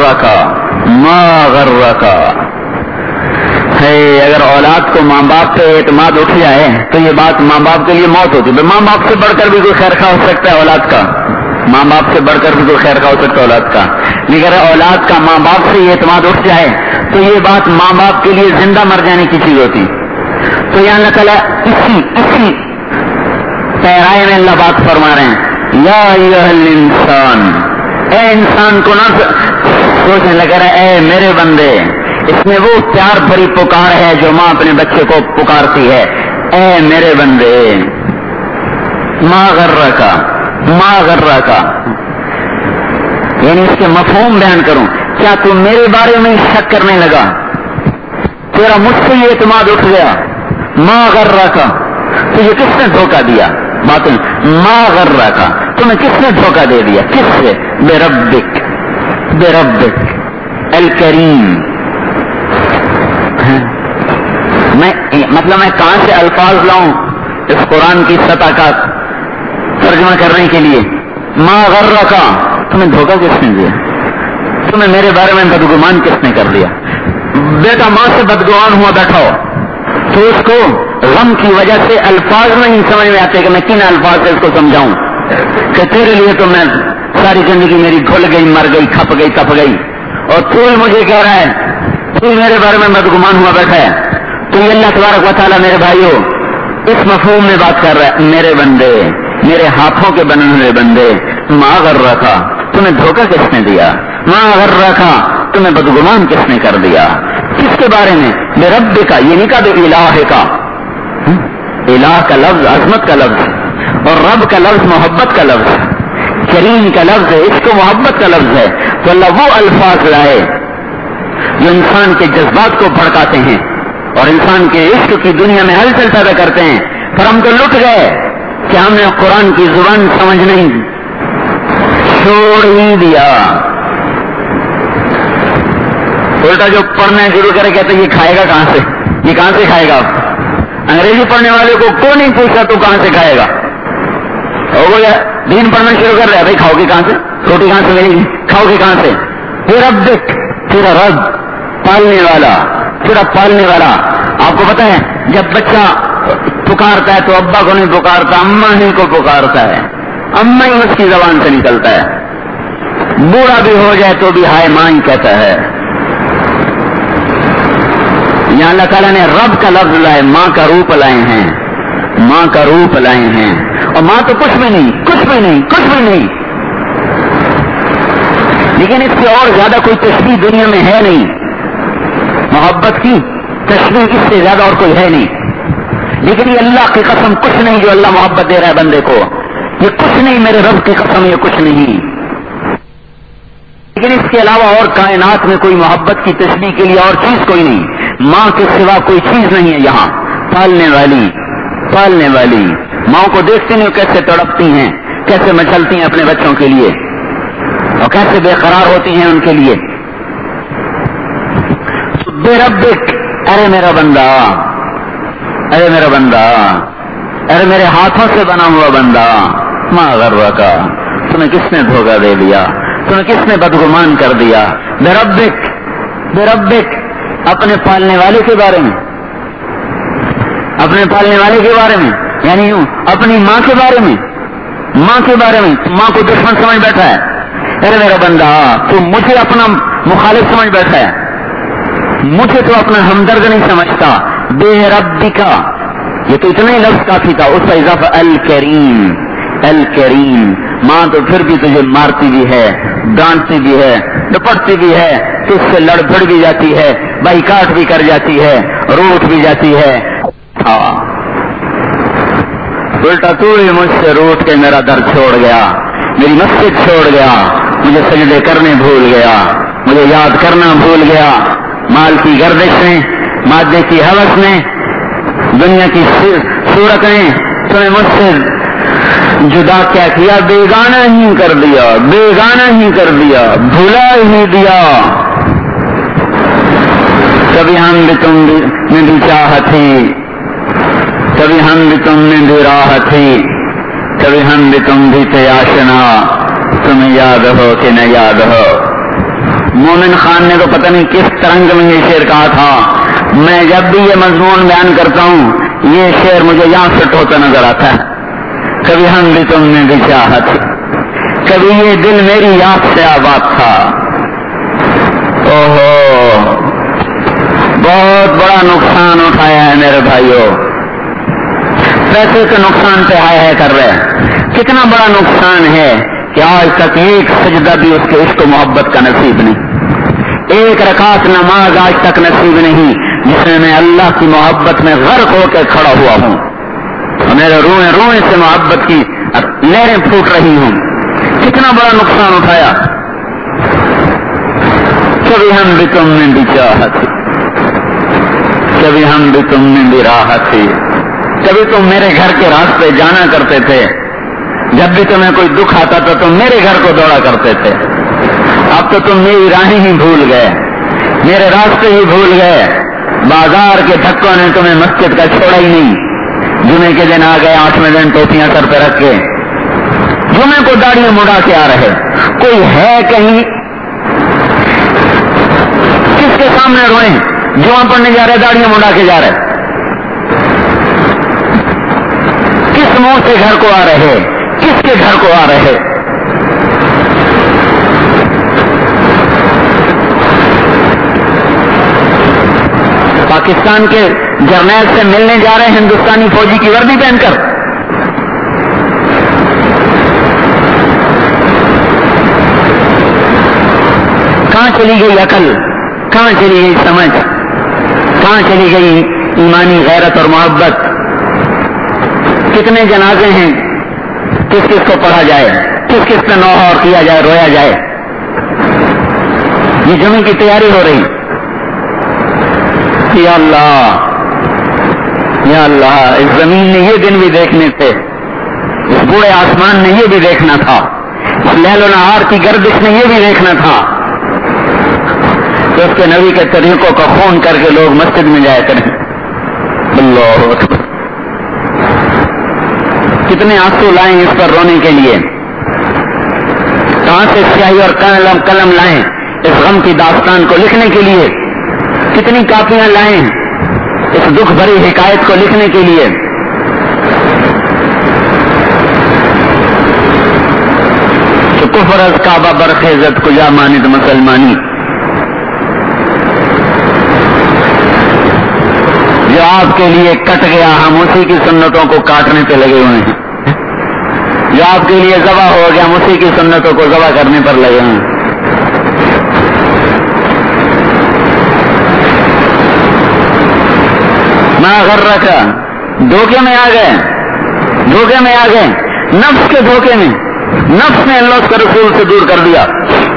غرک. اگر اولاد کو ماں باپ پہ اعتماد اٹھ جائے تو یہ بات ماں باپ کے لیے موت ہوتی ہے. ماں باپ سے بڑھ کر بھی کوئی خیر خواہ ہو سکتا ہے اولاد کا، ماں باپ سے بڑھ کر بھی کوئی خیر خواہ ہو سکتا ہے اولاد کا، لیکن اولاد کا ماں باپ سے یہ اعتماد اٹھ جائے تو یہ بات ماں باپ کے لیے زندہ مر جانے کی چیز ہوتی. تو یہاں اللہ تعالیٰ اسی پیرائے میں اللہ بات فرما رہے ہیں یا ایھا الانسان، اے انسان کو نہ سوچنے لگا رہا اے میرے بندے. اس میں وہ پیار بھری پکار ہے جو ماں اپنے بچے کو پکارتی ہے، اے میرے بندے. ما غرک، یعنی اس کے مفہوم بیان کروں، کیا تم میرے بارے میں شک کرنے لگا، تیرا مجھ سے یہ اعتماد اٹھ گیا. ما غرک، تجھے کس نے دھوکہ دیا؟ باتیں ما غرک، تمہیں کس نے دھوکہ دے دیا؟ کس سے؟ بربک الکریم. میں کہاں سے الفاظ لاؤں اس قرآن کی سطح کا ترجمہ کرنے کے لیے؟ ما غرک، تمہیں دھوکہ کس نے دیا؟ تمہیں میرے بارے میں بدگمان کس نے کر دیا؟ بیٹا ماں سے بدگمان ہوا بیٹھا ہو تو اس کو غم کی وجہ سے الفاظ نہیں سمجھ میں آتے کہ میں کن الفاظ سے اس کو سمجھاؤں کہ تیرے لیے تو میں ساری زندگی میری گھل گئی، مر گئی، کھپ گئی، تپ گئی، اور تو مجھے کہہ رہا ہے، تو میرے بارے میں بدگمان ہوا بیٹھا ہے. تو یہ اللہ تبارک و تعالیٰ میرے بھائیوں اس مفہوم میں بات کر رہا ہے، میرے بندے، میرے ہاتھوں کے بنے ہوئے بندے، ما غرک، تمہیں دھوکہ کس نے دیا؟ ما غرک، تمہیں بدگمان کس نے کر دیا؟ کس کے بارے میں؟ بربک، یہ نہیں کہا بے الہ کا، الہ کا لفظ عظمت کا لفظ، اور رب کا لفظ محبت کا لفظ، کریم کا لفظ ہے، اس کو محبت کا لفظ ہے. تو اللہ وہ الفاظ لائے جو انسان کے جذبات کو بھڑکاتے ہیں اور انسان کے عشق کی دنیا میں ہلچل پیدا کرتے ہیں. پر ہم تو لٹ گئے کہ ہم نے قرآن کی زبان سمجھ نہیں، چھوڑ ہی دیا. الٹا جو پڑھنا شروع کرے کہتے یہ کھائے گا کہاں سے، یہ کہاں سے کھائے گا؟ انگریزی پڑھنے والے کو کوئی نہیں پوچھتا تو کہاں سے کھائے گا. وہ دین پڑھنا شروع کر رہے بھائی کھاؤ گے کہاں سے، روٹی کہاں سے ملے گی، کھاؤ گے کہاں سے؟ پھر اب دیکھ تیرا رب پالنے والا، تیرا پالنے والا. آپ کو پتا ہے جب بچہ پکارتا ہے تو ابا کو نہیں پکارتا، اماں ہی کو پکارتا ہے، اماں ہی اس کی زبان سے نکلتا ہے. بوڑھا بھی ہو جائے تو بھی ہائے ماں ہی کہتا ہے. یہاں اللہ تعالیٰ نے رب کا لفظ لائے، ماں کا روپ لائے ہیں، ماں کا روپ لائے ہیں. اور ماں تو کچھ بھی نہیں، کچھ بھی نہیں، کچھ بھی نہیں. لیکن اس سے اور زیادہ کوئی تشبیہ دنیا میں ہے نہیں. محبت کی تشبیہ اس سے زیادہ اور کوئی ہے نہیں. لیکن یہ اللہ کی قسم کچھ نہیں جو اللہ محبت دے رہا ہے بندے کو. یہ کچھ نہیں, میرے رب کی قسم یہ کچھ نہیں. لیکن اس کے علاوہ اور کائنات میں کوئی محبت کی تشبیہ کے لیے اور چیز کوئی نہیں. ماں کے سوا کوئی چیز نہیں ہے یہاں. پالنے والی ماں کو دیکھتے نہیں کیسے تڑپتی ہیں, کیسے مچلتی ہیں اپنے بچوں کے لیے, اور کیسے بے قرار ہوتی ہیں ان کے لیے. بے ربک, ارے میرا بندہ, ارے میرا بندہ, ارے میرے ہاتھوں سے بنا ہوا بندہ, ماں غرک, تمہیں کس نے دھوکہ دے دیا, تمہیں کس نے بدگمان کر دیا. بے ربک, اپنے پالنے والے کے بارے میں, اپنے پالنے والے کے بارے میں, یعنی یوں اپنی ماں کے بارے میں, ماں کو دشمن سمجھ بیٹھا ہے. ارے میرا بندہ, تو مجھے اپنا مخالف سمجھ بیٹھا ہے, مجھے تو اپنا ہمدرد نہیں سمجھتا. بے ربکا, یہ تو اتنا ہی لفظ کافی تھا, اس کا اضافہ الکریم. ماں تو پھر بھی تجھے مارتی بھی ہے, ڈانٹتی بھی ہے, ڈپٹتی بھی ہے, تو اس سے لڑ بھڑ بھی جاتی ہے, بائی کاٹ بھی کر جاتی ہے, روٹ بھی جاتی ہے. الٹا تو ہی مجھ سے روٹ کے میرا در چھوڑ گیا, میری مسجد چھوڑ گیا, مجھے سجدے کرنے بھول گیا, مجھے یاد کرنا بھول گیا. مال کی گردش نے, مادے کی ہوس نے, دنیا کی صورت نے تمہیں مجھ سے جدا کیا کیا, بیگانہ ہی کر دیا, بھلا ہی دیا. کبھی ہم بھی تم نے بھی چاہت تھی, کبھی ہم بھی تم نے بھی راہ تھی, کبھی ہم بھی تم بھی تھے آشنا, تمہیں یاد ہو کہ نہ یاد ہو. مومن خان نے تو پتہ نہیں کس ترنگ میں یہ شعر کہا تھا. میں جب بھی یہ مضمون بیان کرتا ہوں, یہ شعر مجھے یہاں فٹ ہوتا نظر آتا ہے. کبھی ہم بھی تم نے بھی چاہت, کبھی یہ دل میری یاد سے آباد تھا. اوہو, بہت بڑا نقصان اٹھایا ہے میرے بھائیوں. پیسے کے نقصان پہ ہائے کر رہے, کتنا بڑا نقصان ہے کہ آج تک ایک سجدہ بھی اس کے عشق و محبت کا نصیب نہیں, ایک رکعت نماز آج تک نصیب نہیں جس میں میں اللہ کی محبت میں غرق ہو کے کھڑا ہوا ہوں, میرے روئیں سے محبت کی لہریں پھوٹ رہی ہوں. کتنا بڑا نقصان اٹھایا. کبھی ہم بھی تم نے بھی چاہت تھی, کبھی ہم بھی تم نے بھی راہ تھی. کبھی تم میرے گھر کے راستے جانا کرتے تھے, جب بھی تمہیں کوئی دکھ آتا تو تم میرے گھر کو دوڑا کرتے تھے. اب تو تم میری راہیں ہی بھول گئے, میرے راستے ہی بھول گئے. بازار کے دھکوں نے تمہیں مسجد کا چھوڑا ہی نہیں. جمعے کے دن آ گئے, 8ویں دن ٹوپیاں سر پہ رکھ کے, جمعے کو داڑیاں مڑا کے آ رہے. کوئی ہے کہیں کس کے سامنے روئیں؟ جمعہ پڑھنے جا رہے, داڑیاں مڑا کے جا رہے. کس منہ سے گھر کو آ رہے, کس کے گھر کو آ رہے؟ پاکستان کے جرنیل سے ملنے جا رہے ہندوستانی فوجی کی وردی پہن کر. کہاں چلی گئی عقل, کہاں چلی گئی سمجھ, کہاں چلی گئی ایمانی غیرت اور محبت؟ کتنے جنازے ہیں, کس کس کو پڑھا جائے, کس کس پہ نوحہ اور کیا جائے, رویا جائے. یہ جمعے کی تیاری ہو رہی. یا اللہ, یا اللہ, اس زمین نے یہ دن بھی دیکھنے تھے, اس بوڑھے آسمان نے یہ بھی دیکھنا تھا, اس لیل و نہار کی گردش نے یہ بھی دیکھنا تھا کہ اس کے نبی کے طریقوں کو خون کر کے لوگ مسجد میں جایا کریں. اللہ اکبر. کتنے آنسو لائیں اس پر رونے کے لیے, کہاں سے سیاہی اور قلم لائیں اس غم کی داستان کو لکھنے کے لیے, کتنی کاپیاں لائیں اس دکھ بھری حکایت کو لکھنے کے لیے. تو کفر از کعبہ برخیزت کجا ماند مسلمانی, جو آپ کے لیے کٹ گیا ہم اسی کی سنتوں کو کاٹنے پہ لگے ہوئے ہیں. جو آپ کے لیے ذبح ہو گیا ہم اسی کی سنتوں کو ذبح کرنے پر لگے ہیں. ما غرک، دھوکے میں آ گئے، دھوکے میں آ گئے، نفس کے دھوکے میں. نفس نے اللہ کے رسول سے دور کر دیا.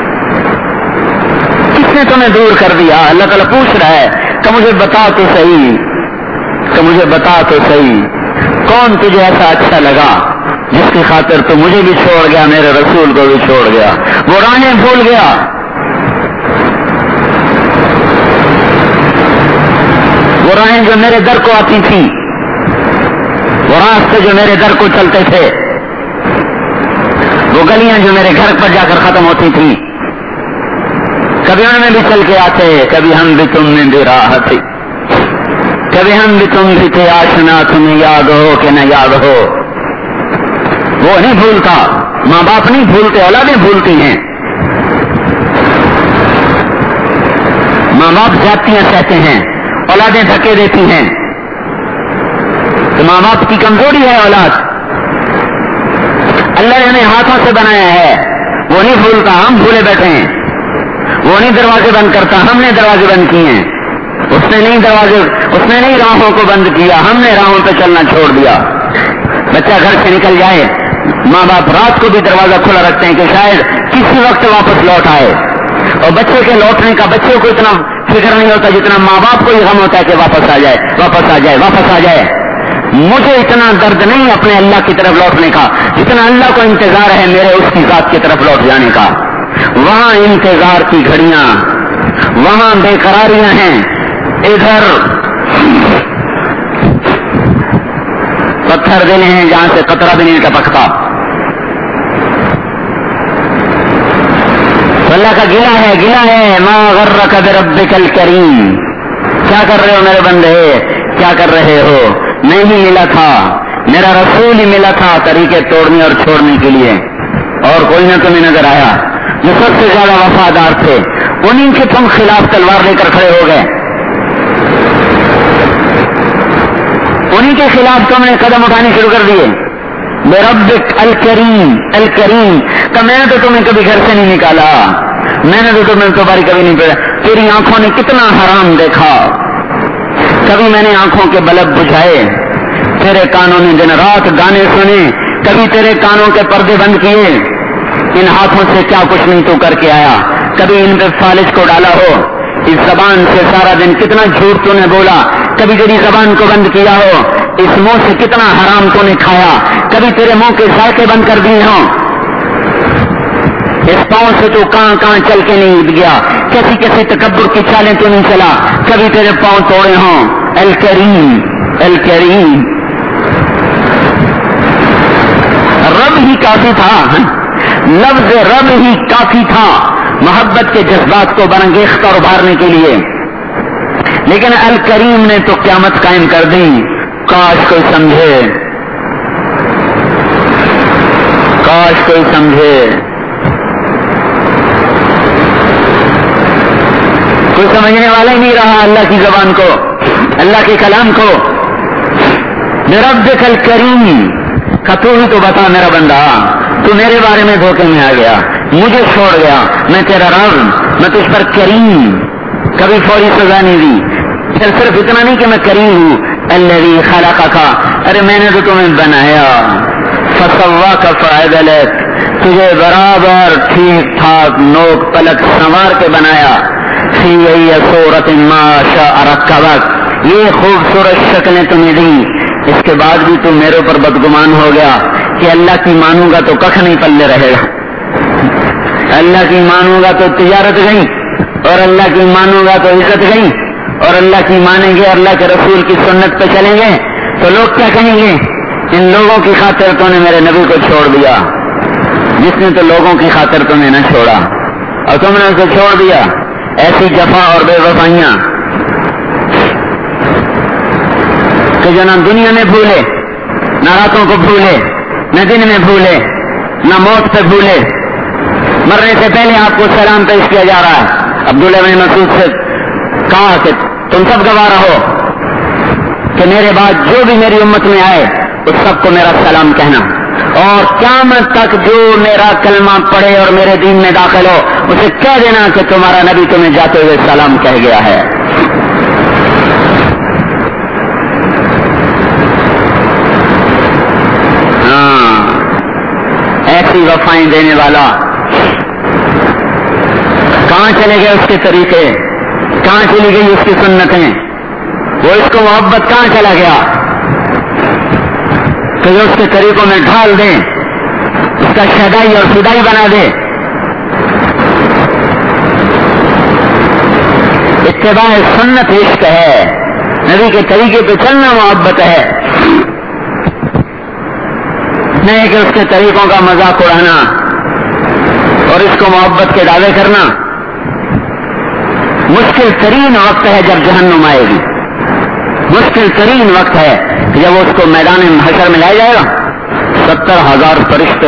کس نے تمہیں دور کر دیا؟ اللہ تعالیٰ پوچھ رہا ہے کہ مجھے بتا تو صحیح، کہ مجھے بتا تو صحیح، کون تجھے ایسا اچھا لگا جس کی خاطر تو مجھے بھی چھوڑ گیا، میرے رسول کو بھی چھوڑ گیا، وہ راہیں بھول گیا. وہ راہیں جو میرے در کو آتی تھی، وہ راستے جو میرے در کو چلتے تھے، وہ گلیاں جو میرے گھر پر جا کر ختم ہوتی تھی، کبھی ان میں بھی چل کے آتے، کبھی ہم بھی تم میں بھی راہ تھی، کبھی ہم بھی تم بھی تھے آشنا، تمہیں یاد ہو کہ نہ یاد ہو. وہ نہیں بھولتا، ماں باپ نہیں بھولتے، اولادیں بھولتی ہیں. ماں باپ زیادتیاں سہتے ہیں، اولادیں دھکے دیتی ہیں. تو ماں باپ کی کمزوری ہے اولاد. اللہ نے ہمیں ہاتھوں سے بنایا ہے، وہ نہیں بھولتا، ہم بھولے بیٹھے ہیں. وہ نہیں دروازے بند کرتا، ہم نے دروازے بند کیے ہیں. اس نے نہیں راہوں کو بند کیا، ہم نے راہوں پہ چلنا چھوڑ دیا. بچہ گھر سے نکل جائے، ماں باپ رات کو بھی دروازہ کھلا رکھتے ہیں کہ شاید کسی وقت واپس لوٹ آئے. اور بچے کے لوٹنے کا بچے کو اتنا فکر نہیں ہوتا جتنا ماں باپ کو یہ غم ہوتا ہے کہ واپس آ جائے، واپس آ جائے، واپس آ جائے. مجھے اتنا درد نہیں اپنے اللہ کی طرف لوٹنے کا جتنا اللہ کو انتظار ہے میرے اس کی ذات کی طرف لوٹ جانے کا. وہاں انتظار کی گھڑیاں، وہاں بے قراریاں ہیں، ادھر پتھر دل ہیں جہاں سے قطرہ بھی نہیں ٹپکتا. اللہ کا گلہ ہے ما غرک بربک الکریم. کیا کر رہے ہو میرے بندے، کیا کر رہے ہو؟ نہیں ملا تھا، میرا رسول ہی ملا تھا طریقے توڑنے اور چھوڑنے کے لیے، اور کوئی نہ تمہیں نظر آیا. جو سب سے زیادہ وفادار تھے انہیں کے تم خلاف تلوار لے کر کھڑے ہو گئے، انہیں کے خلاف تم نے قدم اٹھانے شروع کر دیے. بربک الکریم، الکریم کہ میں نے تو تمہیں کبھی گھر سے نہیں نکالا، میں نے تو تمہیں تمہاری کبھی نہیں پڑھا. تیری آنکھوں نے کتنا حرام دیکھا، کبھی میں نے آنکھوں کے بلب بجھائے، تیرے کانوں نے دن رات گانے سنے، کبھی تیرے کانوں کے پردے بند کیے. ان ہاتھوں سے کیا کچھ نہیں تو کر کے آیا، کبھی ان پہ فالج کو ڈالا ہو. اس زبان سے سارا دن کتنا جھوٹ تو نے بولا، کبھی تیری زبان کو بند کیا ہو. اس منہ سے کتنا حرام تو نے کھایا، کبھی تیرے منہ کے ذائقے بند کر دیے ہوں. اس پاؤں سے تو کہاں کہاں چل کے نہیں گیا، کیسی کیسی تکبر کی چالیں تو نہیں چلا، کبھی تیرے پاؤں توڑے ہوں. الکریم، الکریم. رب ہی کافی تھا، لفظ رب ہی کافی تھا محبت کے جذبات کو برانگیختہ اور ابھارنے کے لیے. لیکن الکریم نے تو قیامت قائم کر دی. کاش کوئی سمجھے، کاش کوئی سمجھے. کوئی سمجھنے والا ہی نہیں رہا اللہ کی زبان کو، اللہ کے کلام کو. بربک الکریم کا تو ہی تو بتا میرا بندہ، تو میرے بارے میں دھوکے میں آ گیا، مجھے چھوڑ گیا، میں تیرا رب، میں تجھ پر کریم، کبھی فوری سزا نہیں دی. پھر صرف اتنا نہیں کہ میں کریم ہوں، الذی خلقک، ارے میں نے تو تمہیں بنایا، فسواک فعدلک، تجھے برابر ٹھیک ٹھاک نوک پلک سنوار کے بنایا. فی ای صورت ما شاء رکبک، یہ خوبصورت شکلیں تمہیں دی. اس کے بعد بھی تم میرے اوپر بدگمان ہو گیا کہ اللہ کی مانوں گا تو کخ نہیں پلے رہے گا، اللہ کی مانوں گا تو تجارت گئی، اور اللہ کی مانوں گا تو عزت گئی، اور اللہ کی مانیں گے، اللہ کے رسول کی سنت پہ چلیں گے تو لوگ کیا کہیں گے؟ ان لوگوں کی خاطر تو نے میرے نبی کو چھوڑ دیا، جس نے تو لوگوں کی خاطر تمہیں نہ چھوڑا اور تم نے اسے چھوڑ دیا. ایسی جفا اور بے وفائیاں کہ جو نہ دنیا میں بھولے، نہ راتوں کو بھولے، نہ دن میں بھولے، نہ موت پہ بھولے. مرنے سے پہلے آپ کو سلام پیش کیا جا رہا ہے. عبداللہ بن مسعود سے کہا کہ تم سب گواہ رہو کہ میرے بعد جو بھی میری امت میں آئے اس سب کو میرا سلام کہنا، اور قیامت تک جو میرا کلمہ پڑھے اور میرے دین میں داخل ہو اسے کہہ دینا کہ تمہارا نبی تمہیں جاتے ہوئے سلام کہہ گیا ہے. ایسی وفائیں دینے والا کہاں چلے گئے اس کے طریقے، کہاں چلی گئی اس کی سنتیں، وہ اس کو محبت کہاں چلا گیا کہ جو اس کے طریقوں میں ڈھال دے، اس کا شدائی اور فدائی بنا دے۔ اتباع سنت عشق ہے، نبی کے طریقے پہ چلنا محبت ہے، نہیں کہ اس کے طریقوں کا مذاق اڑانا اور اس کو محبت کے دعوے کرنا۔ مشکل ترین وقت ہے جب جہنم آئے گی، مشکل ترین وقت ہے جب اس کو میدان حشر میں لایا جائے گا، 70,000 فرشتے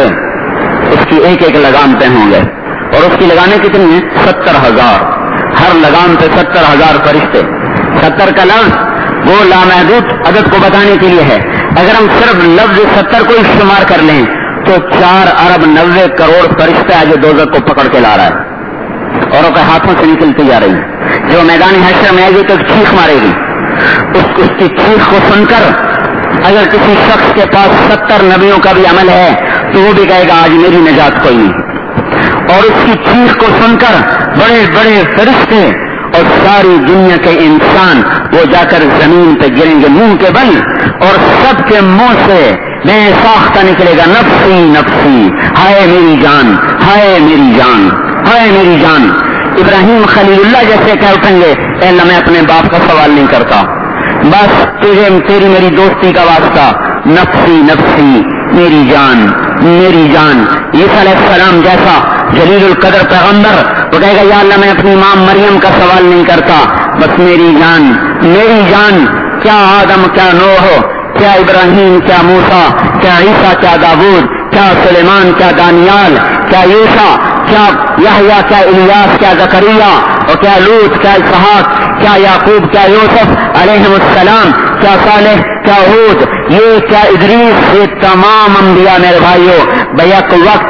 اس کی ایک ایک لگام پہ ہوں گے، اور اس کی لگامیں کتنی ہیں؟ 70,000، ہر لگام پہ 70,000 فرشتے۔ 70 کا لفظ وہ لامحدود عدد کو بتانے کے لیے ہے، اگر ہم صرف لفظ 70 کو استعمال کر لیں تو 4,90,00,000,000 فرشتے آج دوزخ کو پکڑ کے لا رہا ہے اور ان کے ہاتھوں سے نکلتی جا رہی ہے۔ جو میدان حشر میں آئے گی تو چیخ مارے گی، اس کی چیخ کو سن کر اگر کسی شخص کے پاس 70 نبیوں کا بھی عمل ہے تو وہ بھی کہے گا آج میری نجات کوئی نہیں، اور اس کی چیخ کو سن کر بڑے بڑے فرشتے اور ساری دنیا کے انسان وہ جا کر زمین پہ گریں گے منہ کے بل، اور سب کے منہ سے بے ساختہ نکلے گا نفسی نفسی، ہائے میری جان، ہائے میری جان، ہائے میری جان۔ ابراہیم خلیل اللہ جیسے کہہ اٹھیں گے اے اللہ میں اپنے باپ کا سوال نہیں کرتا، بس تجھے تیری میری دوستی کا واسطہ، نفسی نفسی، میری جان میری جان۔ عیسیٰ علیہ السلام جیسا جلیل القدر پیغمبر وہ کہے گا یا اللہ میں اپنی ماں مریم کا سوال نہیں کرتا، بس میری جان میری جان۔ کیا آدم، کیا نوح، کیا ابراہیم، کیا موسیٰ، کیا عیسیٰ، کیا داؤد، کیا سلیمان، کیا دانیال، کیا یوشع، کیا یحییٰ، کیا الیاس، کیا زکریا، اور کیا لوط، کیا اسحاق، کیا یعقوب، کیا یوسف علیہ السلام، کیا صالح، کیا ہود، یہ کیا ادریس، یہ تمام انبیاء میرے بھائیوں بیک وقت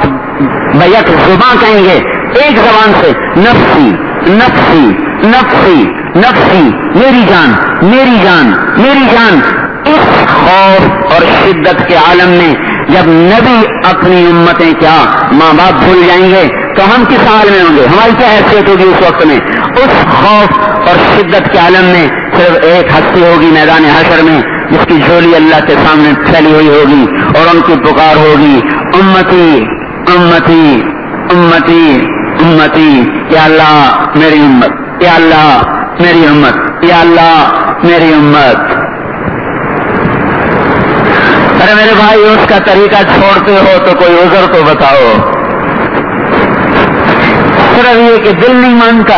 بیک زبان کہیں گے ایک زبان سے نفسی نفسی نفسی نفسی، میری جان میری جان میری جان۔ اس خوف اور شدت کے عالم میں جب نبی اپنی امتیں کیا ماں باپ بھول جائیں گے تو ہم کس حال میں ہوں گے، ہماری کیا حیثیت ہوگی اس وقت میں؟ اس خوف اور شدت کے عالم میں صرف ایک ہستی ہوگی میدان حشر میں جس کی جھولی اللہ کے سامنے پھیلی ہوئی ہوگی اور ان کی پکار ہوگی امتی امتی امتی امتی، یا اللہ میری امت، یا اللہ میری امت، یا اللہ میری امت۔ ارے میرے بھائی اس کا طریقہ چھوڑتے ہو تو کوئی عذر تو بتاؤ، صرف یہ کہ دل نہیں مانتا۔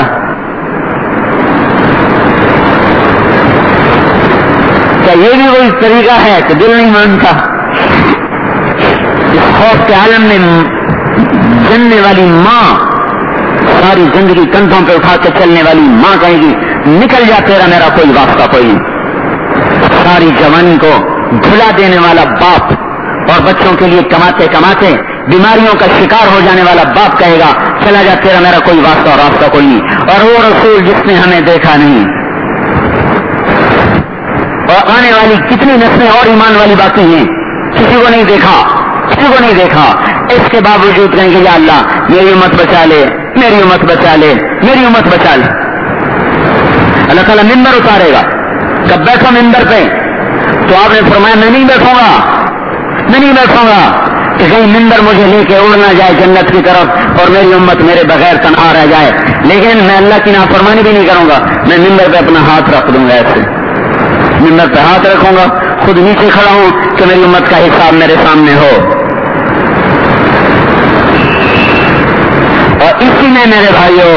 کیا یہ بھی وہی طریقہ ہے کہ دل نہیں مانتا؟ اس خوف کے عالم میں جننے والی ماں، ساری زندگی کندھوں پہ اٹھا کے چلنے والی ماں کہے گی نکل جا تیرا میرا کوئی واسطہ کوئی نہیں۔ ساری جوانی کو بھلا دینے والا باپ اور بچوں کے لیے کماتے کماتے بیماریوں کا شکار ہو جانے والا باپ کہے گا چلا جا تیرا میرا کوئی واسطہ اور راستہ کوئی نہیں۔ اور وہ رسول جس نے ہمیں دیکھا نہیں، اور آنے والی کتنی نسلیں اور ایمان والی باقی ہیں، کسی کو نہیں دیکھا، کسی کو نہیں دیکھا، اس کے باوجود کہیں گے یا اللہ میری امت بچا لے، میری امت بچا لے، میری امت بچا لے۔ اللہ تعالیٰ ممبر اتارے گا، کب بیٹھو ممبر پہ تو آپ نے فرمایا میں نہیں بیٹھوں گا، میں نہیں بیٹھوں گا کہ کہیں ممبر مجھے لے کے اڑ نہ جائے جنت کی طرف اور میری امت میرے بغیر تنہا رہ جائے، لیکن میں اللہ کی نافرمانی بھی نہیں کروں گا، میں ممبر پہ اپنا ہاتھ رکھ دوں گا، ایسے ممبر پہ ہاتھ رکھوں گا، خود نیچے کھڑا ہوں کہ میری امت کا حساب میرے سامنے ہو۔ اور اسی میں میرے بھائیوں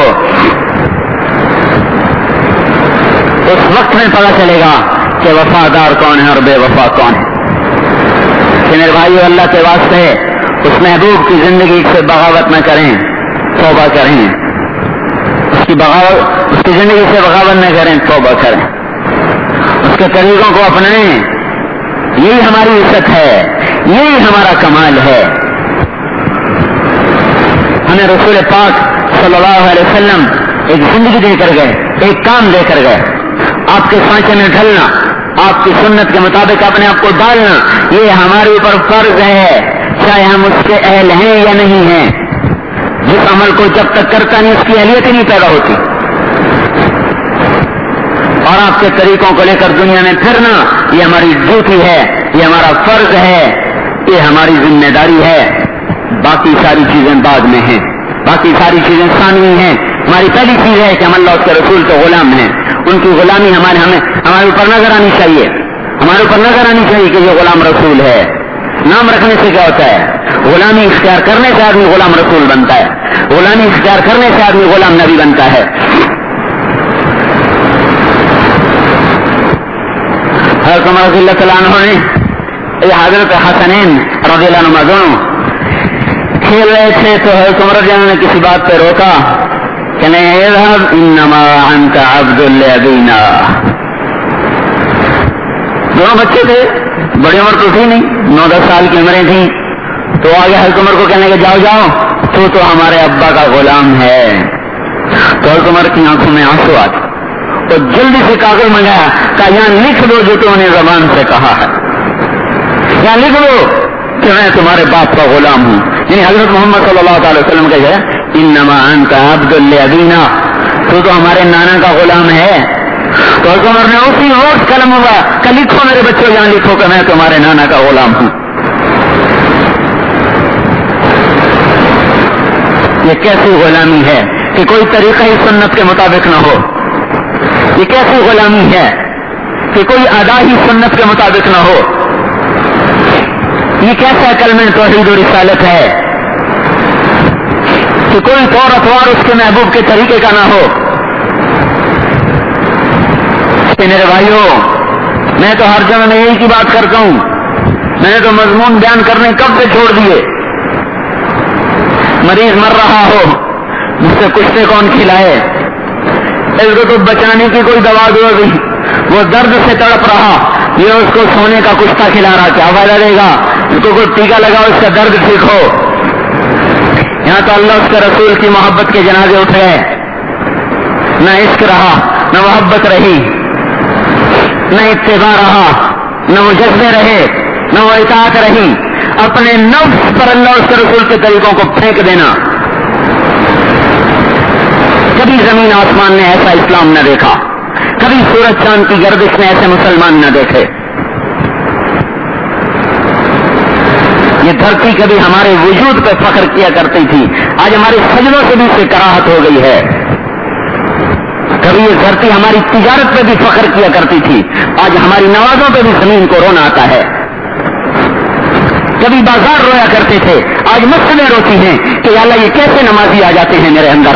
اس وقت میں پتا چلے گا کہ وفادار کون ہے اور بے وفا کون ہے۔ کہ میرے بھائیوں اللہ کے واسطے اس محبوب کی زندگی سے بغاوت نہ کریں، توبہ کریں، اس کی زندگی سے بغاوت نہ کریں، توبہ کریں، اس کے طریقوں کو اپنائیں، یہی ہماری عزت ہے، یہی ہمارا کمال ہے۔ ہمیں رسول پاک صلی اللہ علیہ وسلم ایک زندگی دے کر گئے، ایک کام دے کر گئے، آپ کے سانچے میں ڈھلنا، آپ کی سنت کے مطابق اپنے آپ کو ڈالنا، یہ ہمارے اوپر فرض ہے۔ دیکھا ہے ہم اس کے اہل ہیں یا نہیں ہیں. جس عمل کو جب تک کرتا نہیں اس کی اہلیت ہی نہیں پیدا ہوتی. اور آپ کے طریقوں کو لے کر دنیا میں پھرنا یہ ہماری ڈیوٹی ہے, یہ ہمارا فرض ہے, یہ ہماری ذمہ داری ہے. باقی ساری چیزیں بعد میں ہیں, باقی ساری چیزیں ثانوی ہیں. ہماری پہلی چیز ہے کہ ہم اللہ اس کے رسول کے غلام ہیں. ان کی غلامی ہمارے اوپر نظر آنی چاہیے, ہمارے اوپر نظر آنی چاہیے کہ یہ غلام رسول ہے. نام رکھنے سے کیا ہوتا ہے؟ غلامی اختیار کرنے سے آدمی غلام رسول بنتا ہے, غلامی اختیار کرنے سے آدمی غلام نبی بنتا ہے. حضرت عمر رضی اللہ تعالیٰ عنہ نے حضرت حسنین رضی اللہ عنہ دونوں کھیل رہے تھے تو حضرت عمر رضی اللہ عنہ نے کسی بات پہ روکا کہ نہیں اذهب انما انت عبد لابینا. دونوں بچے تھے, بڑی عمر تو تھی نہیں, 9-10 سال کی عمریں تھیں. تو آگے حضرت عمر کو کہنے کہ جاؤ جاؤ تو ہمارے ابا کا غلام ہے. تو حضرت عمر کی آنکھوں میں آنسو آتے تو جلدی سے کاغذ منگایا, کہا یہاں لکھ دو جو تم نے زبان سے کہا ہے, یہاں لکھ دو کہ میں تمہارے باپ کا غلام ہوں. یعنی حضرت محمد صلی اللہ تعالی وسلم کا ہے انما انت عبد لابینا, تو ہمارے نانا کا غلام ہے. تو حضرت عمر نے اسی وقت قلم ہوا کہ لکھو میرے بچوں, یہاں لکھو کہ میں تمہارے نانا کا غلام ہوں. یہ کیسی غلامی ہے کہ کوئی طریقہ ہی سنت کے مطابق نہ ہو. یہ کیسی غلامی ہے کہ کوئی ادا ہی سنت کے مطابق نہ ہو. یہ کیسا کلمہ توحید و رسالت ہے کہ کوئی طور اطوار اس کے محبوب کے طریقے کا نہ ہو. میرے بھائیوں, میں تو ہر جگہ میں یہی کی بات کرتا ہوں, میں نے تو مضمون بیان کرنے کب سے چھوڑ دیے. مریض مر رہا ہو, مجھ سے کشتے کون کھلائے, اس کو تو بچانے کی کوئی دوا دو ابھی, وہ درد سے تڑپ رہا, یہ اس کو سونے کا کشتا کھلا رہا, کیا فائدہ دے گا؟ اس کو کوئی ٹیکا لگاؤ, اس کا درد ٹھیک ہو. یہاں تو اللہ اس کے رسول کی محبت کے جنازے اٹھ گئے, نہ عشق رہا, نہ محبت رہی, نہ اتباع رہا, نہ وہ جذبے رہے, نہ وہ اطاعت رہی. اپنے نفس پر اللہ اس کے رسول کے طریقوں کو پھینک دینا. کبھی زمین آسمان نے ایسا اسلام نہ دیکھا, کبھی سورج چاند کی گردش میں ایسے مسلمان نہ دیکھے. یہ دھرتی کبھی ہمارے وجود پہ فخر کیا کرتی تھی, آج ہمارے سجدوں سے بھی اس سے کراہت ہو گئی ہے. کبھی یہ دھرتی ہماری تجارت پہ بھی فخر کیا کرتی تھی, آج ہماری نمازوں پہ بھی زمین کو رونا آتا ہے. کبھی بازار رویا کرتے تھے, آج مسجدیں روتی ہیں کہ یا اللہ یہ کیسے نمازی آ جاتے ہیں میرے اندر.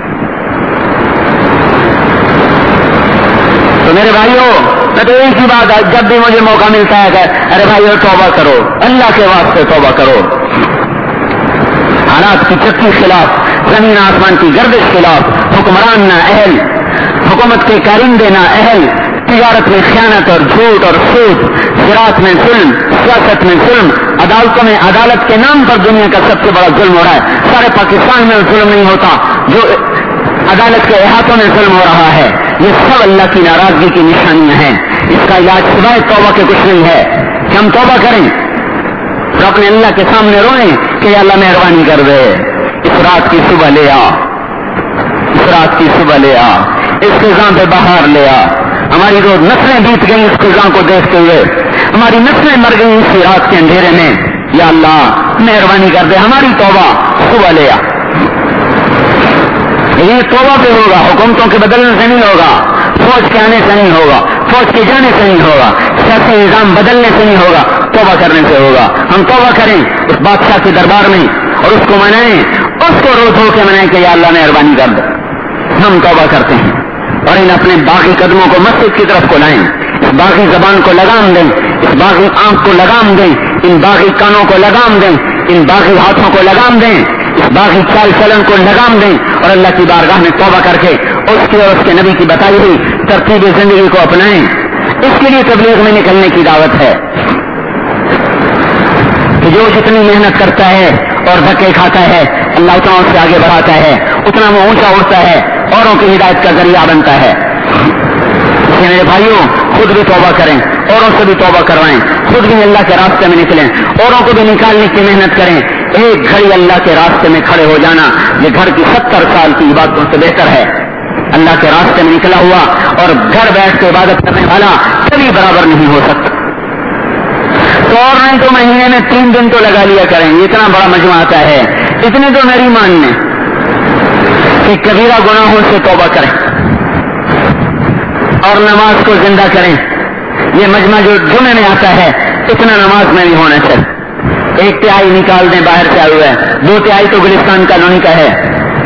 تو میرے بھائیوں, میں تو ایک ہی بات ہے, جب بھی مجھے موقع ملتا ہے کہ ارے بھائیو توبہ کرو, اللہ کے واسطے توبہ کرو. حالات کی چکی خلاف, زمین آسمان کی گردش خلاف, حکمران نہ اہل, حکومت کے کارندے نہ اہل, تجارت میں خیانت اور جھوٹ اور سود, زراعت میں ظلم, سیاست میں ظلم, عدالتوں میں عدالت کے نام پر دنیا کا سب سے بڑا ظلم ہو رہا ہے. سارے پاکستان میں ظلم نہیں ہوتا جو عدالت کے احاطوں میں ظلم ہو رہا ہے. یہ سب اللہ کی ناراضگی کی نشانیاں ہیں. اس کا علاج سوائے توبہ کے کچھ نہیں ہے کہ ہم توبہ کریں اور اپنے اللہ کے سامنے روئیں کہ یا اللہ مہربانی کر دے, اس رات کی صبح لے آ, اس رات کی صبح لے آ, اس خزاں پہ بہار لے آ. ہماری روز نسلیں بیت گئی اس خزاں کو دیکھتے ہوئے, ہماری نسلیں مر گئی اسی رات کے اندھیرے میں. یا اللہ مہربانی کر دے, ہماری توبہ صبح لے آ. یہ توبہ پہ ہوگا, حکومتوں کے بدلنے سے نہیں ہوگا, فوج کے آنے سے نہیں ہوگا, فوج کے جانے سے نہیں ہوگا, سیاسی نظام بدلنے سے نہیں ہوگا, توبہ کرنے سے ہوگا. ہم توبہ کریں اس بادشاہ کے دربار میں اور اس کو منائیں, اس کو رو دھو کے منائیں کہ یا اللہ مہربانی کر دے. ہم توبہ کرتے ہیں اور ان اپنے باغی قدموں کو مسجد کی طرف کو لائیں, اس باغی زبان کو لگام دیں, اس باغی آنکھ کو لگام دیں, ان باغی کانوں کو لگام دیں, ان باغی ہاتھوں کو لگام دیں, اس باغی چال چلن کو لگام دیں اور اللہ کی بارگاہ میں توبہ کر کے اس کی اور اس کے نبی کی بتائی ہوئی ترتیب زندگی کو اپنائیں. اس کے لیے تبلیغ میں نکلنے کی دعوت ہے کہ جو جتنی محنت کرتا ہے اور دھکے کھاتا ہے اللہ اتنا اس سے آگے بڑھاتا ہے, اتنا وہ اونچا اٹھتا ہے, اوروں کی ہدایت کا ذریعہ بنتا ہے. میرے بھائیوں خود بھی توبہ کریں, اوروں سے بھی توبہ کروائیں, خود بھی اللہ کے راستے میں نکلیں، اوروں کو بھی نکالنے کی محنت کریں. ایک گھڑی اللہ کے راستے میں کھڑے ہو جانا یہ گھر کی 70 سال کی عبادتوں سے بہتر ہے. اللہ کے راستے میں نکلا ہوا اور گھر بیٹھ کے عبادت کرنے والا کبھی برابر نہیں ہو سکتا. تو اور نہیں تو مہینے میں 3 دن تو لگا لیا کریں. اتنا بڑا مجمع آتا ہے، اتنے تو میری مان میں کہ کبیرہ گناہوں سے توبہ کریں اور نماز کو زندہ کریں. یہ مجمع جو جمعے میں آتا ہے اتنا نماز میں بھی ہونا چاہیے. 1/3 نکال دیں باہر سے آئے ہوئے، 2/3 تو گلستان کالونی کا ہے،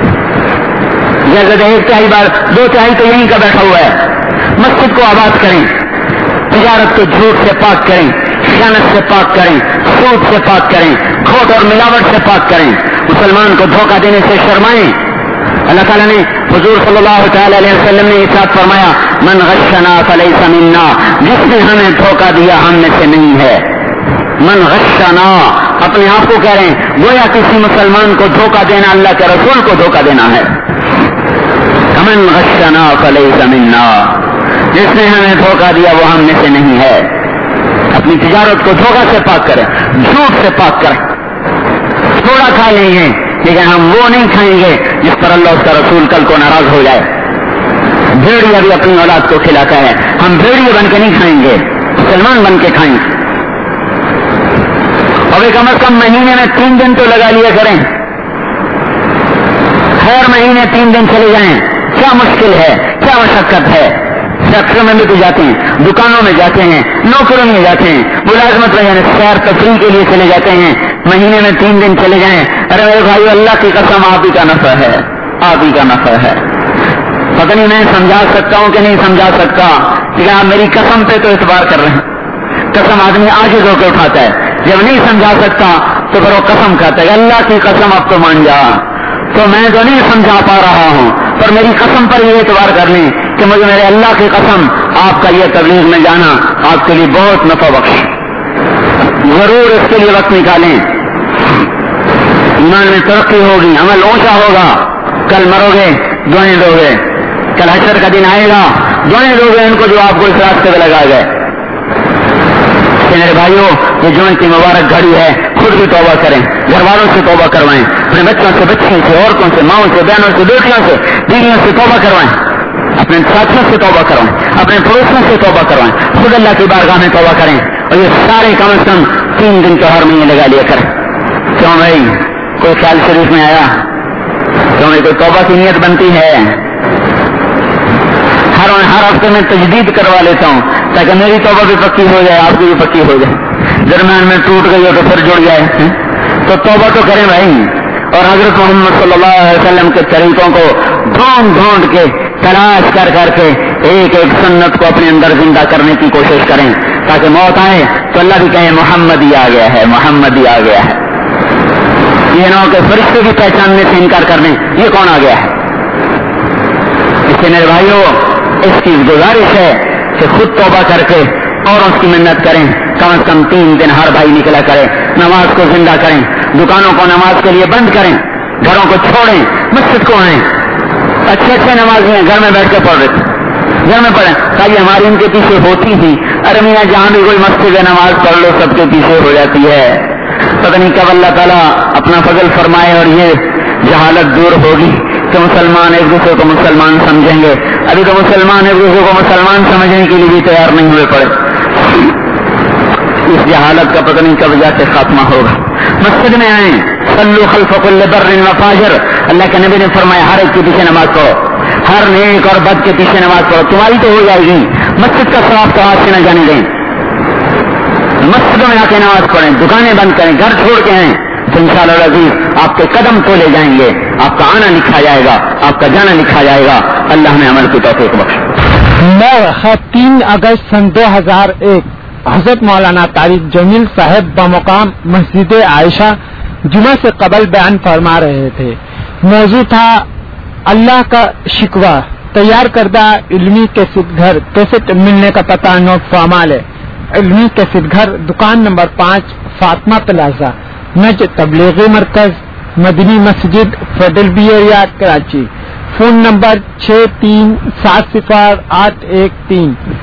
جگہ 1/3 بار 2/3 تو یہیں کا بیٹھا ہوا ہے. مسجد کو آباد کریں، تجارت کو جھوٹ سے پاک کریں، خیانت سے پاک کریں، سود سے پاک کریں، کھوٹ اور ملاوٹ سے پاک کریں. مسلمان کو دھوکہ دینے سے شرمائیں. اللہ تعالیٰ نے حضور صلی اللہ تعالی علیہ وسلم نے ارشاد فرمایا من غشنا فلیس منا، جس نے ہمیں دھوکہ دیا ہم میں سے نہیں ہے. من غشنا اپنے آپ کو کہہ رہے ہیں گویا کسی مسلمان کو دھوکہ دینا اللہ کے رسول کو دھوکہ دینا ہے. من غشنا فلیس منا، جس نے ہمیں دھوکہ دیا وہ ہم میں سے نہیں ہے. اپنی تجارت کو دھوکہ سے پاک کریں، جھوٹ سے پاک کریں. تھوڑا کھا لیں گے لیکن ہم وہ نہیں کھائیں گے جس پر اللہ اس کا رسول کل کو ناراض ہو جائے. بھیڑیا بھی اپنی اولاد کو کھلاتا ہے، ہم بھیڑیے بن کے نہیں کھائیں گے، مسلمان بن کے کھائیں گے. اور کم از کم مہینے میں 3 دن تو لگا لیا کریں. ہر مہینے 3 دن چلے جائیں. کیا مشکل ہے، کیا مشقت ہے. فیکٹریوں میں بھی تو جاتے ہیں، دکانوں میں جاتے ہیں، نوکروں میں جاتے ہیں، ملازمت میں یعنی سیر تفریح کے لیے چلے جاتے ہیں. مہینے میں 3 دن چلے جائیں. ارے میرے بھائی اللہ کی قسم آپ ہی کا نفع ہے، آپ ہی کا نفع ہے. پتہ نہیں میں سمجھا سکتا ہوں کہ نہیں سمجھا سکتا، لیکن آپ میری قسم پہ تو اعتبار کر رہے ہیں. قسم آدمی عاجز ہو کے اٹھاتا ہے، جب نہیں سمجھا سکتا تو پھر وہ قسم کھاتا ہے اللہ کی قسم اب تو مان جا. تو میں تو نہیں سمجھا پا رہا ہوں پر میری قسم پر یہ اعتبار کر لیں کہ مجھے میرے اللہ کی قسم آپ کا یہ تبلیغ میں جانا آپ کے لیے بہت نفع بخش. ضرور اس کے لیے وقت نکالیں. ایمان میں ترقی ہوگی، عمل اونچا ہوگا. کل مرو گے دعائیں دو گے، کل حشر کا دن آئے گا دعائیں دو گے ان کو جو آپ کو اس راستے پہ لگا گئے. میرے بھائیوں یہ جمعے کی مبارک گھڑی ہے، خود بھی توبہ کریں، گھر والوں سے توبہ کروائیں، اپنے بچوں سے، بچیوں سے، عورتوں سے، ماؤں سے، بہنوں سے، بیٹیوں سے، بیویوں سے توبہ کروائیں، اپنے ساتھیوں سے توبہ کروائیں، اپنے پڑوسیوں سے توبہ کروائیں، خود اللہ کی بارگاہ میں توبہ کریں. اور یہ سارے کم از کم 3 دن تو ہر مہینے لگا لیا کریں. کیوں بھائی کوئی خیال شریف میں آیا؟ کیوں بھائی کوئی توبہ کی نیت بنتی ہے؟ ہر ہفتے میں تجدید کروا لیتا ہوں تاکہ میری توبہ بھی پکی ہو جائے، آپ کی بھی پکی ہو جائے. درمیان میں ٹوٹ گئی ہو تو پھر جڑ جائے. تو توبہ تو کریں بھائی. اور حضرت محمد صلی اللہ علیہ وسلم کے طریقوں کو ڈھونڈ ڈھونڈ کے تلاش کر کر کے ایک ایک سنت کو اپنے اندر زندہ کرنے کی کوشش کریں تاکہ موت آئے تو اللہ بھی کہے محمد ہی آ گیا ہے، محمد ہی آ گیا ہے. یہ نہ ہو کہ فرشتے کی پہچاننے سے انکار کر دیں یہ کون آ گیا ہے. اس سے میرے بھائیوں اس کی گزارش ہے کہ خود توبہ کر کے اور اس کی محنت کریں. کم از کم 3 دن ہر بھائی نکلا کرے، نماز کو زندہ کریں، دکانوں کو نماز کے لیے بند کریں، گھروں کو چھوڑیں، مسجد کو آئیں. اچھے اچھے نماز ہیں گھر میں بیٹھ کے پڑھ رہے تھے، گھر میں پڑھیں. تاکہ ہماری ان کے پیچھے ہوتی تھی. ارے میاں جہاں بھی کوئی مسجد ہے نماز پڑھ لو، سب کے پیچھے ہو جاتی ہے. پتہ نہیں کب اللہ تعالیٰ اپنا فضل فرمائے اور یہ جہالت دور ہوگی کہ مسلمان ایک دوسرے کو مسلمان سمجھیں گے. ابھی تو مسلمان ایک دوسرے کو مسلمان سمجھنے کے لیے بھی تیار نہیں ہوئے پڑے. اس جہالت کا پتہ نہیں کب جا کے خاتمہ ہوگا. مسجد میں آئیں، صلو خلف کل بر و فاجر. اللہ کے نبی نے فرمایا ہر ایک کے پیچھے نماز پڑھو، ہر نیک اور بد کے پیچھے نماز پڑھو، تمہاری تو ہو جائے گی. مسجد کا ثواب تو ہاتھ سے نہ جانے دیں. مسجدوں میں آ کے نماز پڑھیں، دکانیں بند کریں، گھر چھوڑ کے آئیں تو انشاءاللہ العزیز آپ کے قدم تولے جائیں گے، آپ کا آنا لکھا جائے گا، آپ کا جانا لکھا جائے گا. اللہ نے عمل کی توفیق بخشے. 3 اگست سن 2001 حضرت مولانا طارق جمیل صاحب بمقام مسجد عائشہ جمعہ سے قبل بیان فرما رہے تھے. موضوع تھا اللہ کا شکوہ. تیار کردہ علمی کیسٹ گھر کیسٹ ملنے کا پتہ نوٹ فرمال ہے. علمی کیسٹ گھر دکان نمبر 5 فاطمہ پلازا نج تبلیغی مرکز مدنی مسجد federal B area Karachi. Phone number 6370 813